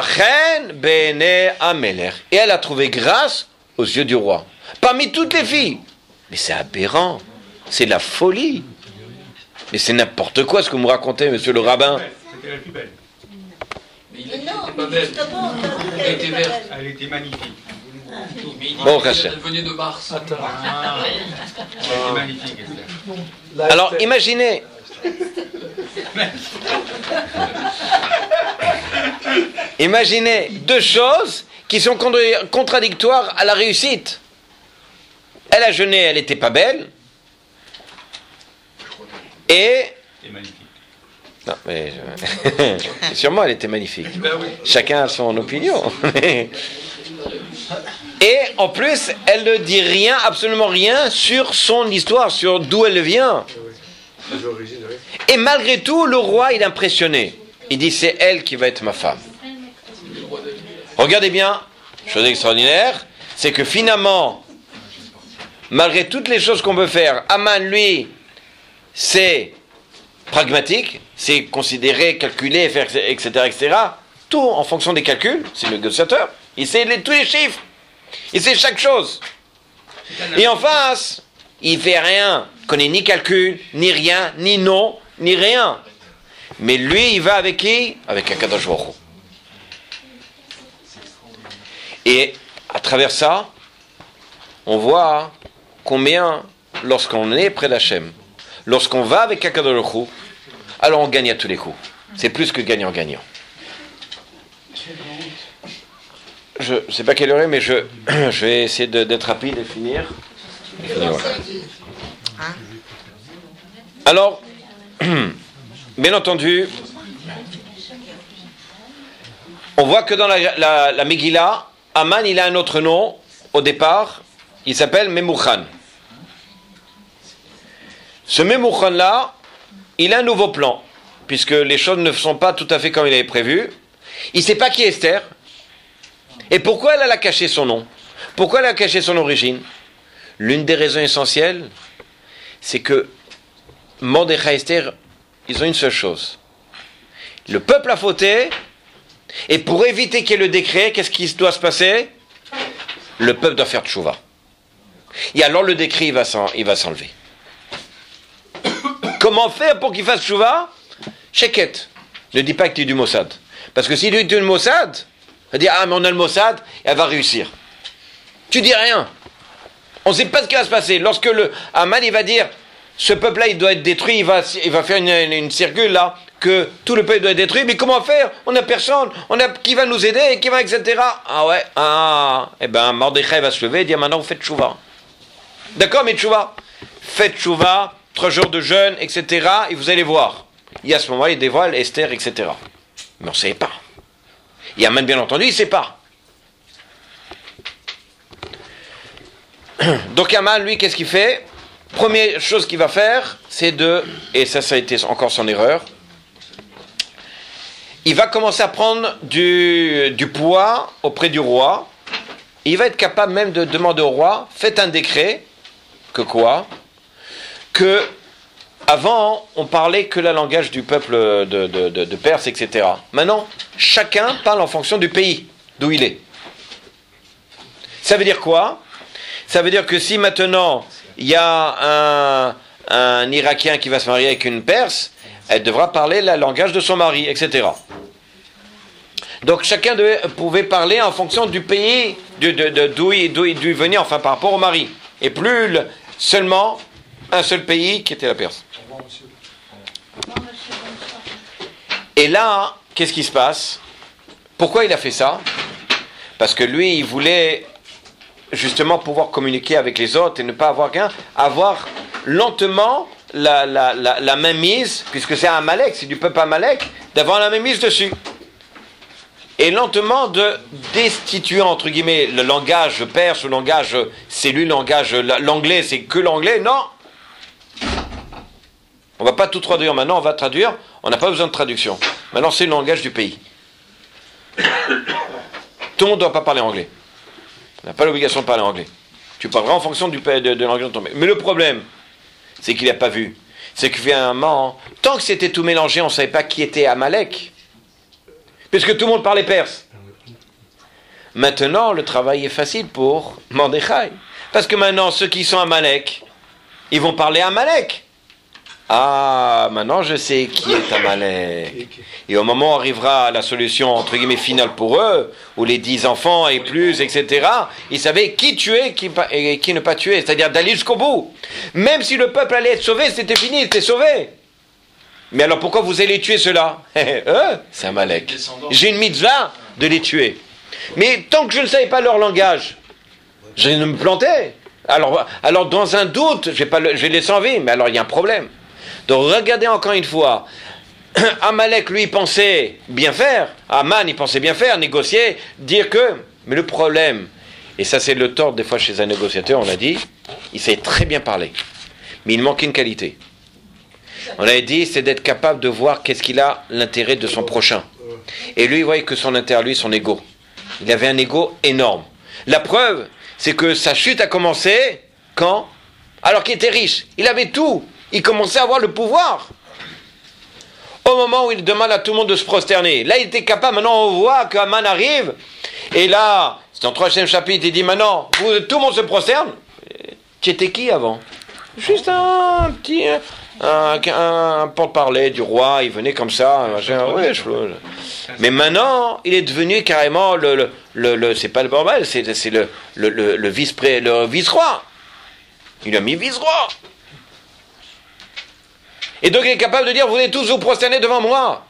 elle a trouvé grâce aux yeux du roi. Parmi toutes les filles. Mais c'est aberrant. C'est la folie. Mais c'est n'importe quoi ce que vous me racontez, monsieur le rabbin.
C'était la plus belle.
Mais il n'était pas belle. Elle était verte.
Elle était magnifique.
Mais il
Bon,
disait qu'elle venait de Mars.
Attends.
Ah, elle était magnifique, Esther.
Là,
Alors
Esther-
imaginez. Imaginez deux choses qui sont contra- contradictoires à la réussite. Elle a jeûné, elle n'était pas belle. Et...
C'est magnifique.
Non, mais... je- Sûrement, elle était magnifique.
Ben oui.
Chacun a son opinion. Et en plus, elle ne dit rien, absolument rien, sur son histoire, sur d'où elle vient.
Les origines, oui.
Et malgré tout, le roi, il est impressionné. Il dit, c'est elle qui va être ma femme. Regardez bien, chose extraordinaire, c'est que finalement, malgré toutes les choses qu'on peut faire, Aman, lui, c'est pragmatique, c'est considérer, calculer, faire, et cetera, et cetera. Tout en fonction des calculs, c'est le négociateur. Il sait les, tous les chiffres. Il sait chaque chose. Et en face, il fait rien. Il connaît ni calcul, ni rien, ni nom, ni rien. Mais lui, il va avec qui? Avec Akadosh Baruch Hu. Et à travers ça, on voit combien, lorsqu'on est près d'Hachem, lorsqu'on va avec Akadosh Baruch Hu, alors on gagne à tous les coups. C'est plus que gagnant-gagnant. Je ne sais pas quelle heure est, mais je, je vais essayer de, d'être rapide et finir. finir voilà. Alors, bien entendu, on voit que dans la, la, la Megillah, Aman, il a un autre nom au départ, il s'appelle Memouchan. Ce Memouchan-là, il a un nouveau plan, puisque les choses ne sont pas tout à fait comme il avait prévu. Il ne sait pas qui est Esther. Et pourquoi elle a caché son nom? Pourquoi elle a caché son origine? L'une des raisons essentielles, c'est que Mordechai et Esther, ils ont une seule chose. Le peuple a fauté, et pour éviter qu'il y ait le décret, qu'est-ce qui doit se passer? Le peuple doit faire tchouva. Et alors le décret, il va, s'en, il va s'enlever. Comment faire pour qu'il fasse tchouva? Sheket. Ne dis pas que tu es du Mossad. Parce que si tu es du Mossad, elle dit, ah mais on a le Mossad, et elle va réussir. Tu dis rien. On ne sait pas ce qui va se passer. Lorsque le Haman, il va dire, ce peuple-là, il doit être détruit, il va, il va faire une, une, une circule là, que tout le peuple doit être détruit, mais comment faire? On n'a personne, on a qui va nous aider, qui va, et cetera. Ah ouais, ah, et ben Mordechai va se lever et dire, maintenant vous faites tchouva. D'accord, mais tchouva. Faites tchouva, trois jours de jeûne, et cetera. Et vous allez voir. Et à ce moment-là, il dévoile Esther, et cetera. Mais on ne savait pas. Et Haman, bien entendu, il ne sait pas. Donc Aman, lui, qu'est-ce qu'il fait? Première chose qu'il va faire, c'est de, et ça, ça a été encore son erreur, il va commencer à prendre du, du poids auprès du roi. Il va être capable même de demander au roi, faites un décret, que quoi? Que avant, on parlait que le langage du peuple de, de, de, de Perse, et cetera. Maintenant, chacun parle en fonction du pays d'où il est. Ça veut dire quoi? Ça veut dire que si maintenant, il y a un, un Irakien qui va se marier avec une Perse, elle devra parler le langage de son mari, et cetera. Donc chacun devait, pouvait parler en fonction du pays de, de, de, d'où, il, d'où, il, d'où il venait, enfin par rapport au mari. Et plus le, seulement un seul pays qui était la Perse. Et là, qu'est-ce qui se passe? Pourquoi il a fait ça? Parce que lui, il voulait justement pouvoir communiquer avec les autres et ne pas avoir qu'un, avoir lentement la, la, la, la mainmise, puisque c'est un Amalek, c'est du peuple Amalek, d'avoir la mainmise dessus. Et lentement de destituer, entre guillemets, le langage perse, le langage, c'est lui le langage, l'anglais, c'est que l'anglais, non. On ne va pas tout traduire maintenant, on va traduire, on n'a pas besoin de traduction. Maintenant, c'est le langage du pays. Tout le monde ne doit pas parler anglais. On n'a pas l'obligation de parler anglais. Tu parleras en fonction du, de, de, de l'anglais de ton pays. Mais le problème, c'est qu'il n'a pas vu. C'est que finalement, tant que c'était tout mélangé, on ne savait pas qui était Amalek. Puisque tout le monde parlait perse. Maintenant, le travail est facile pour Mordechai. Parce que maintenant, ceux qui sont Amalek, ils vont parler Amalek. Ah, maintenant je sais qui est Amalek. Et au moment où arrivera la solution, entre guillemets, finale pour eux, où les dix enfants et plus, et cetera, ils savaient qui tuer qui, et qui ne pas tuer, c'est-à-dire d'aller jusqu'au bout. Même si le peuple allait être sauvé, c'était fini, c'était sauvé. Mais alors pourquoi vous allez tuer ceux-là? euh, C'est Amalek. J'ai une mitzvah de les tuer. Mais tant que je ne savais pas leur langage, je ne me plantais. Alors, alors dans un doute, je vais, pas le, je vais les laisser en vie, mais alors il y a un problème. Donc regardez encore une fois, Amalek lui pensait bien faire, Aman il pensait bien faire, négocier, dire que, mais le problème, et ça c'est le tort des fois chez un négociateur, on a dit, il sait très bien parler, mais il manque une qualité. On avait dit, c'est d'être capable de voir qu'est-ce qu'il a l'intérêt de son prochain. Et lui, il voyait que son intérêt, lui, son ego. Il avait un ego énorme. La preuve, c'est que sa chute a commencé quand? Alors qu'il était riche. Il avait tout. Il commençait à avoir le pouvoir. Au moment où il demande à tout le monde de se prosterner. Là, il était capable. Maintenant, on voit qu'Aman arrive. Et là, c'est dans le troisième chapitre, il dit, maintenant, vous, tout le monde se prosterne. Tu étais qui avant? Juste un petit... Un, un, un porte-parler du roi, il venait comme ça. Machin, ouais, je, mais maintenant, il est devenu carrément le... le, le, le c'est pas le bordel, c'est, c'est le, le, le, le, vice le vice-roi. Il a mis vice-roi. Et donc il est capable de dire, vous allez tous vous prosterner devant moi.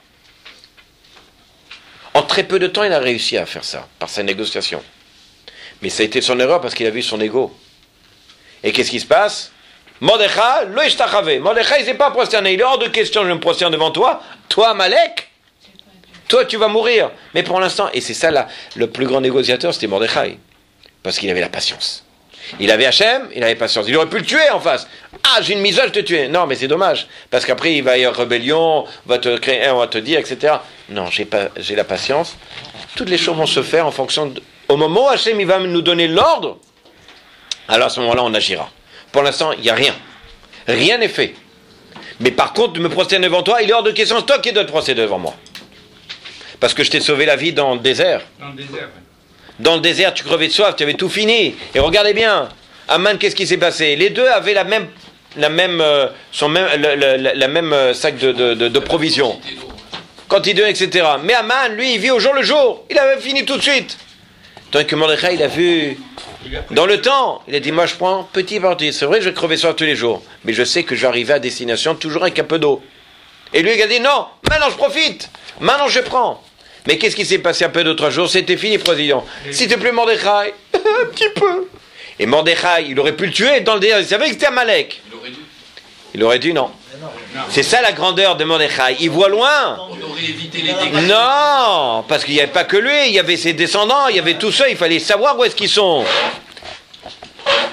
En très peu de temps, il a réussi à faire ça, par sa négociation. Mais ça a été son erreur parce qu'il a vu son ego. Et qu'est-ce qui se passe? Mordechai, lo ishtachave. Mordechai, il ne s'est pas prosterné. Il est hors de question, je me prosterne devant toi. Toi, Amalek, toi, tu vas mourir. Mais pour l'instant, et c'est ça là, le plus grand négociateur, c'était Mordechai. Parce qu'il avait la patience. Il avait Hachem, il avait patience. Il aurait pu le tuer en face. Ah, j'ai une misère, je te tuer. Non, mais c'est dommage. Parce qu'après, il va y avoir rébellion, on va te créer, on va te dire, et cetera. Non, j'ai, pas, j'ai la patience. Toutes les choses vont se faire en fonction de... Au moment où Hachem, il va nous donner l'ordre, alors à ce moment-là, on agira. Pour l'instant, il n'y a rien. Rien n'est fait. Mais par contre, de me prosterner devant toi, il est hors de question, c'est toi qui dois te prosterner devant moi. Parce que je t'ai sauvé la vie dans le désert. Dans le désert, oui. Dans le désert, tu crevais de soif, tu avais tout fini. Et regardez bien, Aman, qu'est-ce qui s'est passé? Les deux avaient la même, la même, euh, son même, la, la, la, la même euh, sac de, de, de, de provisions. Quantité, et cetera. Mais Aman, lui, il vit au jour le jour. Il avait fini tout de suite. Tandis que Mordechai, il a vu... Dans le temps, il a dit, moi je prends petit parti. C'est vrai que je vais crever soif tous les jours. Mais je sais que je vais arriver à destination toujours avec un peu d'eau. Et lui, il a dit, non, maintenant je profite. Maintenant je prends. Mais qu'est-ce qui s'est passé un peu deux, trois jours? C'était fini, président. Si t'es plus Mordechai, un petit peu. Et Mordechai, il aurait pu le tuer dans le désert. Il savait que c'était Amalek. Il aurait dû. Il aurait dû, non. Non. C'est ça la grandeur de Mordechai. Il voit loin.
On aurait évité les dégâts.
Non, parce qu'il n'y avait pas que lui. Il y avait ses descendants, il y avait tout ça. Il fallait savoir où est-ce qu'ils sont.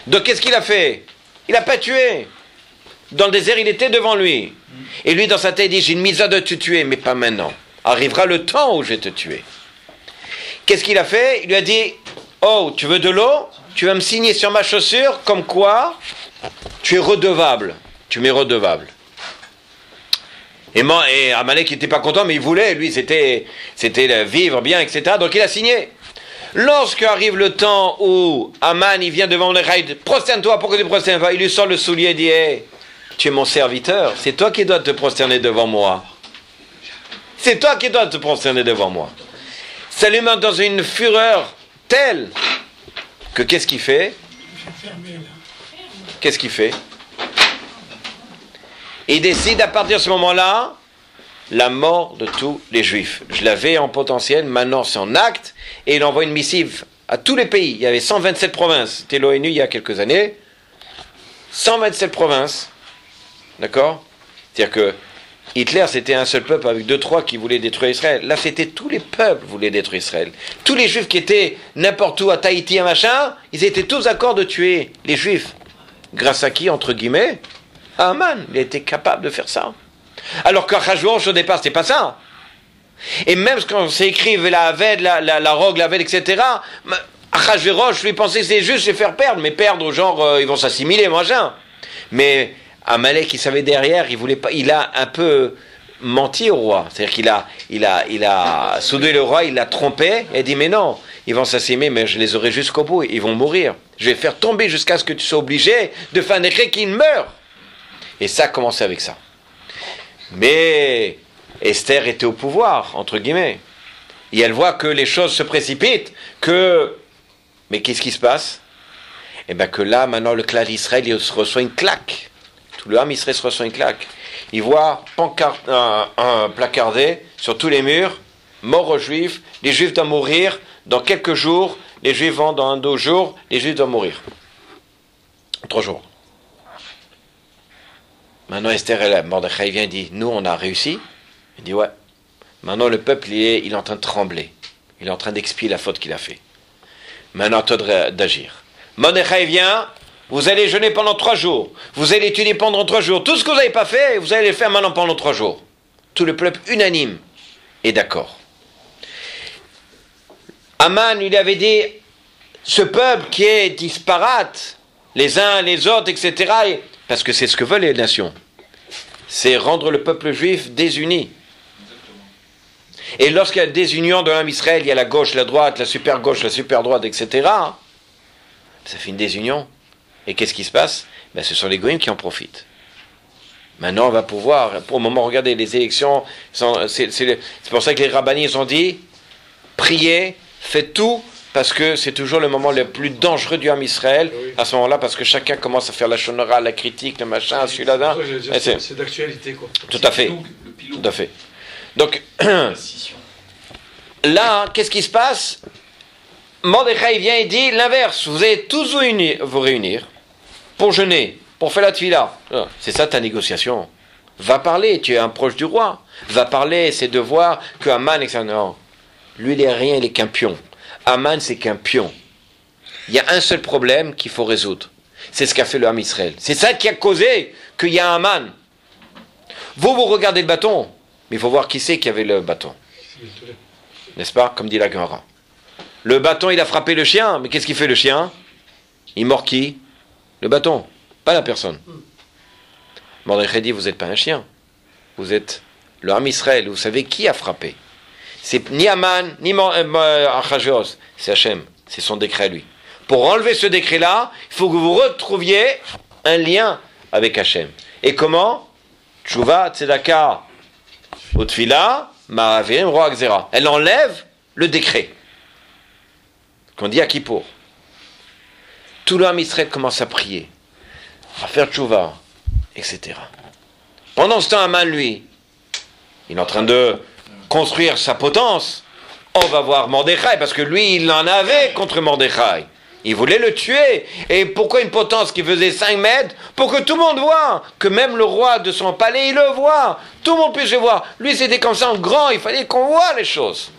Donc qu'est-ce qu'il a fait? Il n'a pas tué. Dans le désert, il était devant lui. Et lui, dans sa tête, il dit, j'ai une mise à de te tuer, mais pas maintenant. Arrivera le temps où je vais te tuer. Qu'est-ce qu'il a fait? Il lui a dit, oh, tu veux de l'eau? Tu vas me signer sur ma chaussure, comme quoi tu es redevable. Tu m'es redevable. Et, et Amalek n'était pas content, mais il voulait, lui, c'était, c'était vivre bien, et cetera. Donc il a signé. Lorsque arrive le temps où Aman, il vient devant le raïd, prosterne-toi, pourquoi tu te prosternes pas? Il lui sort le soulier et dit, hey, tu es mon serviteur, c'est toi qui dois te prosterner devant moi. C'est toi qui dois te prosterner devant moi. Ça lui met dans une fureur telle que qu'est-ce qu'il fait? Qu'est-ce qu'il fait? Il décide à partir de ce moment-là la mort de tous les Juifs. Je l'avais en potentiel, maintenant c'est en acte, et il envoie une missive à tous les pays. Il y avait cent vingt-sept provinces, c'était l'ONU il y a quelques années. cent vingt-sept provinces, d'accord? C'est-à-dire que Hitler, c'était un seul peuple avec deux, trois qui voulaient détruire Israël. Là, c'était tous les peuples qui voulaient détruire Israël. Tous les Juifs qui étaient n'importe où, à Tahiti, à machin, ils étaient tous d'accord de tuer les Juifs. Grâce à qui, entre guillemets? À Aman, il était capable de faire ça. Alors qu'Achashverosh, au départ, c'était pas ça. Et même quand on s'écrit la Haved, la, la, la Rogue, la Haved, et cetera, Achashverosh, lui, pensait que c'est juste les faire perdre, mais perdre, genre, euh, ils vont s'assimiler, machin. Mais Amalek, il savait derrière, il voulait pas, il a un peu menti au roi. C'est-à-dire qu'il a, il a, il a soudé le roi, il l'a trompé, et a dit, mais non, ils vont s'assimiler, mais je les aurai jusqu'au bout, ils vont mourir. Je vais faire tomber jusqu'à ce que tu sois obligé de faire un décret qu'ils meurent. Et ça a commencé avec ça. Mais Esther était au pouvoir, entre guillemets. Et elle voit que les choses se précipitent, que... Mais qu'est-ce qui se passe? Eh bien que là, maintenant, le clan d'Israël, il se reçoit une claque. Tout le âme Israël se reçoit une claque. Il voit pancarte, un, un placardé sur tous les murs, mort aux Juifs, les Juifs doivent mourir, dans quelques jours, les Juifs vont dans un deux jours, les Juifs doivent mourir. Trois jours. Maintenant, Esther, elle, Mordechai vient et dit, nous, on a réussi. Il dit, ouais. Maintenant, le peuple, il est, il est en train de trembler. Il est en train d'expier la faute qu'il a fait. Maintenant, à toi d'agir. Mordechai vient, vous allez jeûner pendant trois jours. Vous allez étudier pendant trois jours. Tout ce que vous n'avez pas fait, vous allez le faire maintenant pendant trois jours. Tout le peuple unanime est d'accord. Aman, il avait dit, ce peuple qui est disparate, les uns, les autres, et cetera, parce que c'est ce que veulent les nations. C'est rendre le peuple juif désuni. Et lorsqu'il y a désunion dans l'âme Israël, il y a la gauche, la droite, la super gauche, la super droite, et cetera. Ça fait une désunion. Et qu'est-ce qui se passe? Ben, ce sont les goïms qui en profitent. Maintenant, on va pouvoir, pour le moment, regardez, les élections, sont, c'est, c'est, c'est pour ça que les rabbinis ont dit, priez, faites tout, parce que c'est toujours le moment le plus dangereux du Ham Israël, oui. À ce moment-là, parce que chacun commence à faire la shonara, la critique, le machin, oui, celui-là, là.
Oui, c'est, c'est, c'est d'actualité, quoi.
Tout à fait. Tout à fait. Donc, là, qu'est-ce qui se passe? Mordechai vient et dit l'inverse. Vous allez tous vous réunir, vous réunir pour jeûner, pour faire la tefila. C'est ça ta négociation. Va parler, tu es un proche du roi. Va parler, c'est de voir que Aman, et cetera. Non. Lui, il n'est rien, il est qu'un pion. Aman, c'est qu'un pion. Il y a un seul problème qu'il faut résoudre. C'est ce qu'a fait le Ham Israël. C'est ça qui a causé qu'il y a un Aman. Vous, vous regardez le bâton, mais il faut voir qui c'est qui avait le bâton. N'est-ce pas? Comme dit la Gemara. Le bâton, il a frappé le chien, mais qu'est-ce qu'il fait le chien? Il mord qui? Le bâton, pas la personne. Mordechai dit, vous n'êtes pas un chien. Vous êtes le Ham Israël. Vous savez qui a frappé? C'est ni Aman, ni Achashverosh, c'est Hachem, c'est son décret à lui. Pour enlever ce décret-là, il faut que vous retrouviez un lien avec Hachem. Et comment? Tshuva, Tzedaka, Utfila, Ma'avirim, Roi Gzera. Elle enlève le décret. Qu'on dit à Kippour. Tout le Ham Israël commence à prier, à faire Tshuva, et cetera. Pendant ce temps, Aman, lui, il est en train de construire sa potence. On va voir Mordechai, parce que lui, il en avait contre Mordechai. Il voulait le tuer. Et pourquoi une potence qui faisait cinq mètres? Pour que tout le monde voit, que même le roi de son palais, il le voit. Tout le monde puisse le voir. Lui, c'était comme ça en grand, il fallait qu'on voit les choses.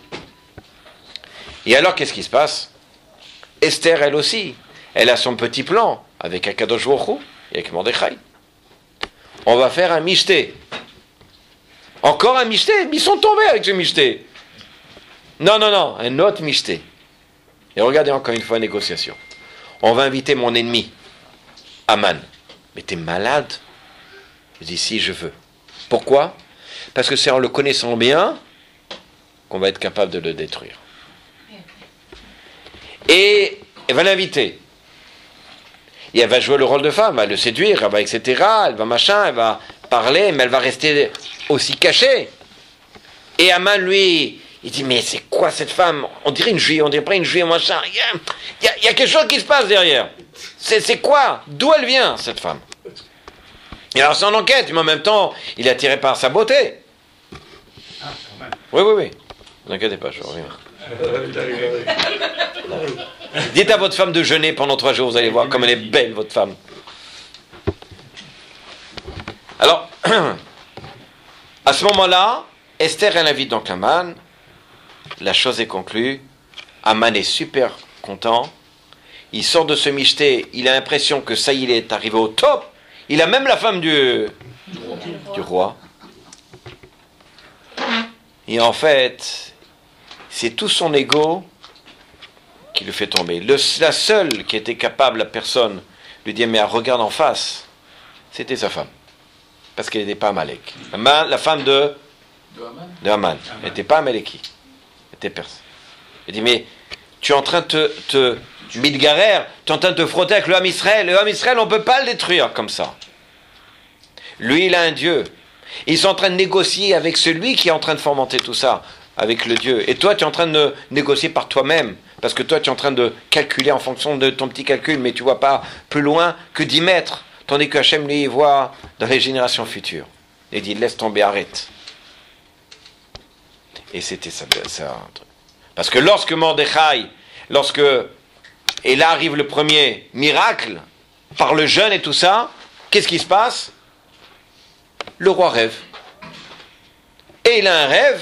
Et alors, qu'est-ce qui se passe? Esther, elle aussi, elle a son petit plan. avec Akadosh Baruch Hu et avec Mordechai. On va faire un mishté. Encore un mishté, ils sont tombés avec ce mishté. Non, non, non, un autre mishté. Et regardez encore une fois, négociation. On va inviter mon ennemi, Aman. Mais t'es malade? Je dis si, je veux. Pourquoi? Parce que c'est en le connaissant bien qu'on va être capable de le détruire. Et elle va l'inviter. Et elle va jouer le rôle de femme, elle va le séduire, elle va et cetera. Elle va machin, elle va parler, mais elle va rester aussi cachée. Et Aman, lui, il dit, mais c'est quoi cette femme? On dirait une juive, on dirait pas une juive, machin. Il y a, il y a, il y a quelque chose qui se passe derrière. C'est, c'est quoi? D'où elle vient, cette femme? Et alors c'est en enquête, mais en même temps, il est attiré par sa beauté.
Ah, quand même.
Oui, oui, oui. Ne vous inquiétez pas, je reviens. Dites à votre femme de jeûner pendant trois jours, vous allez voir comme elle est belle, votre femme. Alors, à ce moment-là, Esther, elle invite donc Aman. La chose est conclue. Aman est super content. Il sort de ce michté, il a l'impression que ça y est, il est arrivé au top. Il a même la femme du, du roi. Et en fait, c'est tout son ego qui le fait tomber. Le, la seule qui était capable, la personne, lui dire, mais regarde en face, c'était sa femme. Parce qu'elle n'était pas Amalek. La, la femme de, de Haman. Elle n'était pas Amaleki. Elle était perse. Elle dit, mais tu es en train de te... te Midgarer, tu es en train de te frotter avec le Ham Israël. Le Ham Israël, on ne peut pas le détruire comme ça. Lui, il a un Dieu. Ils sont en train de négocier avec celui qui est en train de fomenter tout ça, avec le Dieu. Et toi, tu es en train de négocier par toi-même. Parce que toi, tu es en train de calculer en fonction de ton petit calcul, mais tu ne vois pas plus loin que dix mètres. Tandis que Hachem, lui, il voit dans les générations futures. Il dit, laisse tomber, arrête. Et c'était ça. ça Parce que lorsque Mordechai, lorsque... Et là arrive le premier miracle, par le jeûne et tout ça, qu'est-ce qui se passe? Le roi rêve. Et il a un rêve,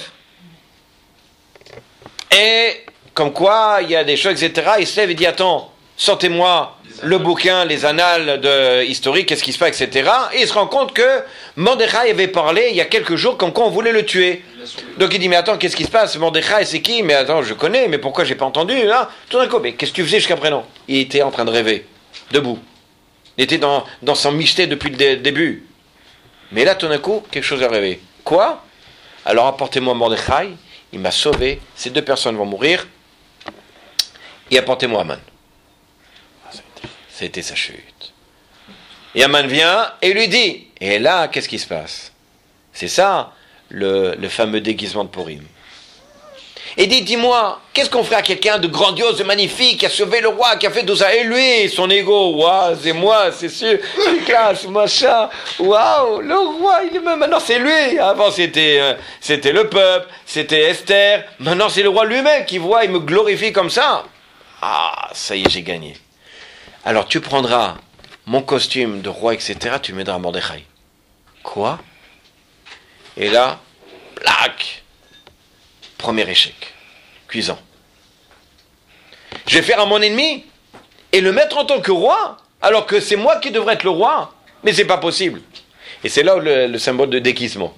et comme quoi, il y a des choses, et cetera. Il se lève et dit, attends, sortez-moi le bouquin, les annales de, historiques, qu'est-ce qui se passe, et cetera. Et il se rend compte que Mordechai avait parlé il y a quelques jours comme quoi on voulait le tuer. Donc il dit, mais attends, qu'est-ce qui se passe? Mordechai, c'est qui? Mais attends, je connais, mais pourquoi j'ai pas entendu là? Tout d'un coup, mais qu'est-ce que tu faisais jusqu'à présent? Il était en train de rêver, debout. Il était dans, dans son michté depuis le dé- début. Mais là, tout d'un coup, quelque chose a rêvé. Quoi? Alors apportez-moi Mordechai, il m'a sauvé, ces deux personnes vont mourir, et apportez-moi Aman. C'était sa chute. Et Aman vient et lui dit, et là, qu'est-ce qui se passe? C'est ça, le, le fameux déguisement de Purim. Et dit, dis-moi, qu'est-ce qu'on ferait à quelqu'un de grandiose, de magnifique, qui a sauvé le roi, qui a fait tout ça? Et lui, son ego, waouh, c'est moi, c'est sûr, c'est classe, machin, waouh, le roi, il est même, maintenant c'est lui. Avant c'était, euh, c'était le peuple, c'était Esther, maintenant c'est le roi lui-même qui voit, il me glorifie comme ça. Ah, ça y est, j'ai gagné. Alors tu prendras mon costume de roi, et cetera, tu le mettras à Mordechai. Quoi? Et là, plaque. Premier échec. Cuisant. Je vais faire à mon ennemi et le mettre en tant que roi, alors que c'est moi qui devrais être le roi. Mais c'est pas possible. Et c'est là où le, le symbole de déguisement.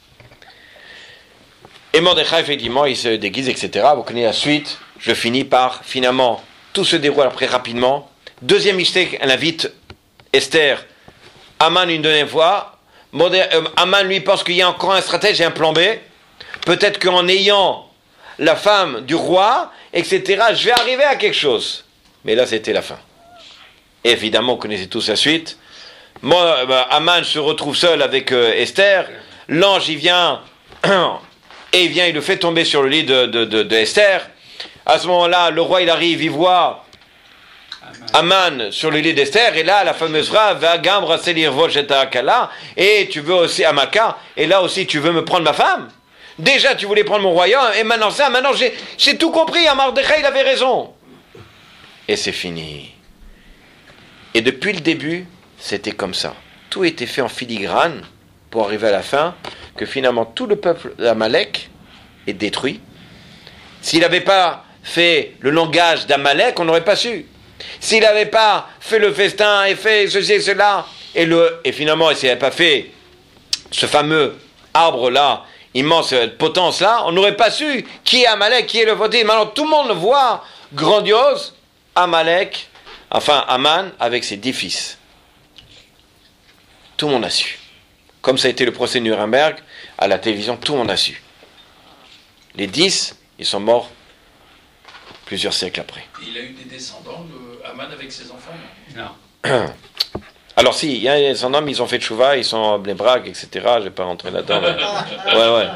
Et Mordechai, effectivement, il se déguise, et cetera. Vous connaissez la suite. Je finis par, finalement, tout se déroule après rapidement. Deuxième mystère, elle invite Esther, Aman une deuxième fois. Aman lui pense qu'il y a encore un stratège et un plan B. Peut-être qu'en ayant la femme du roi, et cetera, je vais arriver à quelque chose. Mais là, c'était la fin. Et évidemment, vous connaissez tous la suite. Moi, bah, Aman se retrouve seul avec euh, Esther. L'ange, il vient, et il vient, il le fait tomber sur le lit de, de, de, de Esther. À ce moment-là, le roi, il arrive, il voit Aman sur le lit d'Esther, et là, la fameuse phrase, va gambre selir vojeta kala, et tu veux aussi Amaka, et là aussi, tu veux me prendre ma femme? Déjà, tu voulais prendre mon royaume, et maintenant ça, maintenant j'ai, j'ai tout compris, Mordechai, il avait raison. Et c'est fini. Et depuis le début, c'était comme ça. Tout était fait en filigrane, pour arriver à la fin, que finalement, tout le peuple d'Amalek est détruit. S'il n'avait pas fait le langage d'Amalek, on n'aurait pas su. s'il n'avait pas fait le festin et fait ceci et cela, et, le, et finalement, s'il n'avait pas fait ce fameux arbre-là, immense potence-là, on n'aurait pas su qui est Amalek, qui est le voté. Maintenant, tout le monde le voit, grandiose, Amalek, enfin Aman, avec ses dix fils. Tout le monde a su. Comme ça a été le procès de Nuremberg, à la télévision, tout le monde a su. Les dix, ils sont morts plusieurs siècles après.
Il a eu des descendants, le Aman, avec ses enfants?
Non.
Alors si, il y a des descendants, mais ils ont fait Tchouva, ils sont à Bnei-Brak, et cetera. Je ne vais pas rentrer là-dedans. Mais... Ouais, ouais.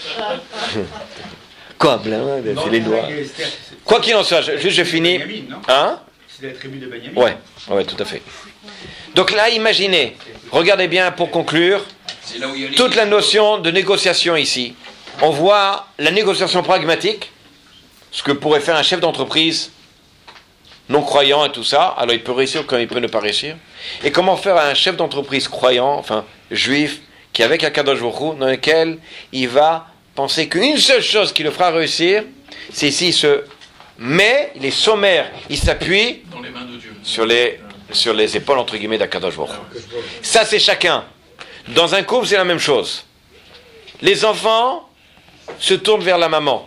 Quoi, Bnei-Brak, c'est les doigts. Quoi qu'il en soit, je, juste je finis. Hein?
C'est la tribu de Benjamin.
Ouais, ouais, tout à fait. Donc là, imaginez, regardez bien pour conclure, toute la notion de négociation ici. On voit la négociation pragmatique, ce que pourrait faire un chef d'entreprise non-croyant et tout ça, alors il peut réussir comme il peut ne pas réussir. Et comment faire un chef d'entreprise croyant, enfin juif, qui est avec Akadosh Baruch Hu, dans lequel il va penser qu'une seule chose qui le fera réussir, c'est ici il se met, il est sommaire, il s'appuie
dans les mains de Dieu.
Sur les, sur les épaules entre guillemets d'Akadosh Baruch Hu. Ça c'est chacun. Dans un couple c'est la même chose. Les enfants se tournent vers la maman.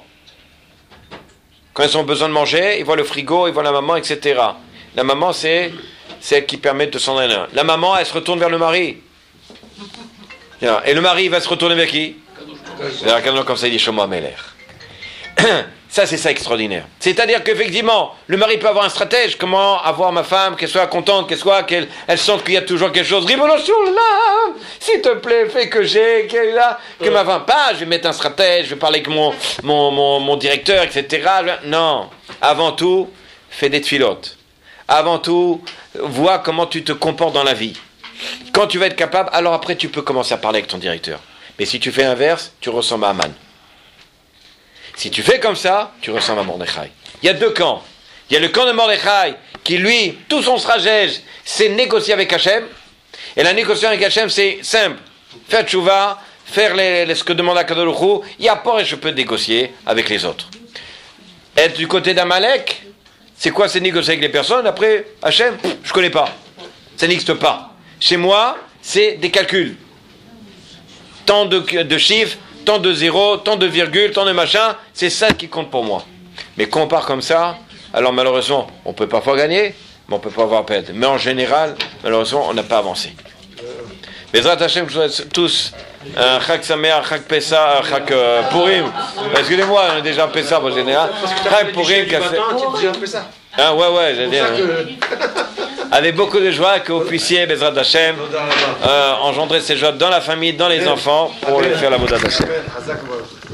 Quand ils ont besoin de manger, ils voient le frigo, ils voient la maman, et cetera. La maman, c'est celle qui permet de s'en aller. La maman, elle se retourne vers le mari. Et le mari, il va se retourner vers qui? Vers quelqu'un comme ça, il dit Shoma Meler. Ça, c'est ça extraordinaire. C'est-à-dire qu'effectivement, le mari peut avoir un stratège. Comment avoir ma femme, qu'elle soit contente, qu'elle soit, qu'elle elle sente qu'il y a toujours quelque chose. Ribono Shulam, s'il te plaît, fais que j'ai, que, là, que ma femme. Pas, je vais mettre un stratège, je vais parler avec mon, mon, mon, mon directeur, et cetera. Non. Avant tout, fais des tfilotes. Avant tout, vois comment tu te comportes dans la vie. Quand tu vas être capable, alors après, tu peux commencer à parler avec ton directeur. Mais si tu fais l'inverse, tu ressembles à Aman. Si tu fais comme ça, tu ressembles à Mordechai. Il y a deux camps. Il y a le camp de Mordechai qui, lui, tout son stratège, c'est négocier avec Hachem. Et la négociation avec Hachem, c'est simple. Faire tchouva, faire les, les, ce que demande Akadosh Baruch Hu, il y a pas et je peux négocier avec les autres. Être du côté d'Amalek, c'est quoi? C'est négocier avec les personnes. Après, Hachem, pff, je connais pas. Ça n'existe pas. Chez moi, c'est des calculs. Tant de, de chiffres, tant de zéros, tant de virgules, tant de machin, c'est ça qui compte pour moi. Mais quand on part comme ça, alors malheureusement, on peut parfois gagner, mais on peut pas avoir perdre. Mais en général, malheureusement, on n'a pas avancé. Bezrat Hashem, je vous souhaite tous un Chag Sameach, Chag Pessah, Chag euh, Purim. Excusez-moi, on est déjà Pessah en général. Chag Purim, ah ouais, ouais, j'ai dit. Avec beaucoup de joie, que vous puissiez, Bezrat Hashem, euh, engendrer ces joies dans la famille, dans les enfants, pour les faire la Vodat Hashem.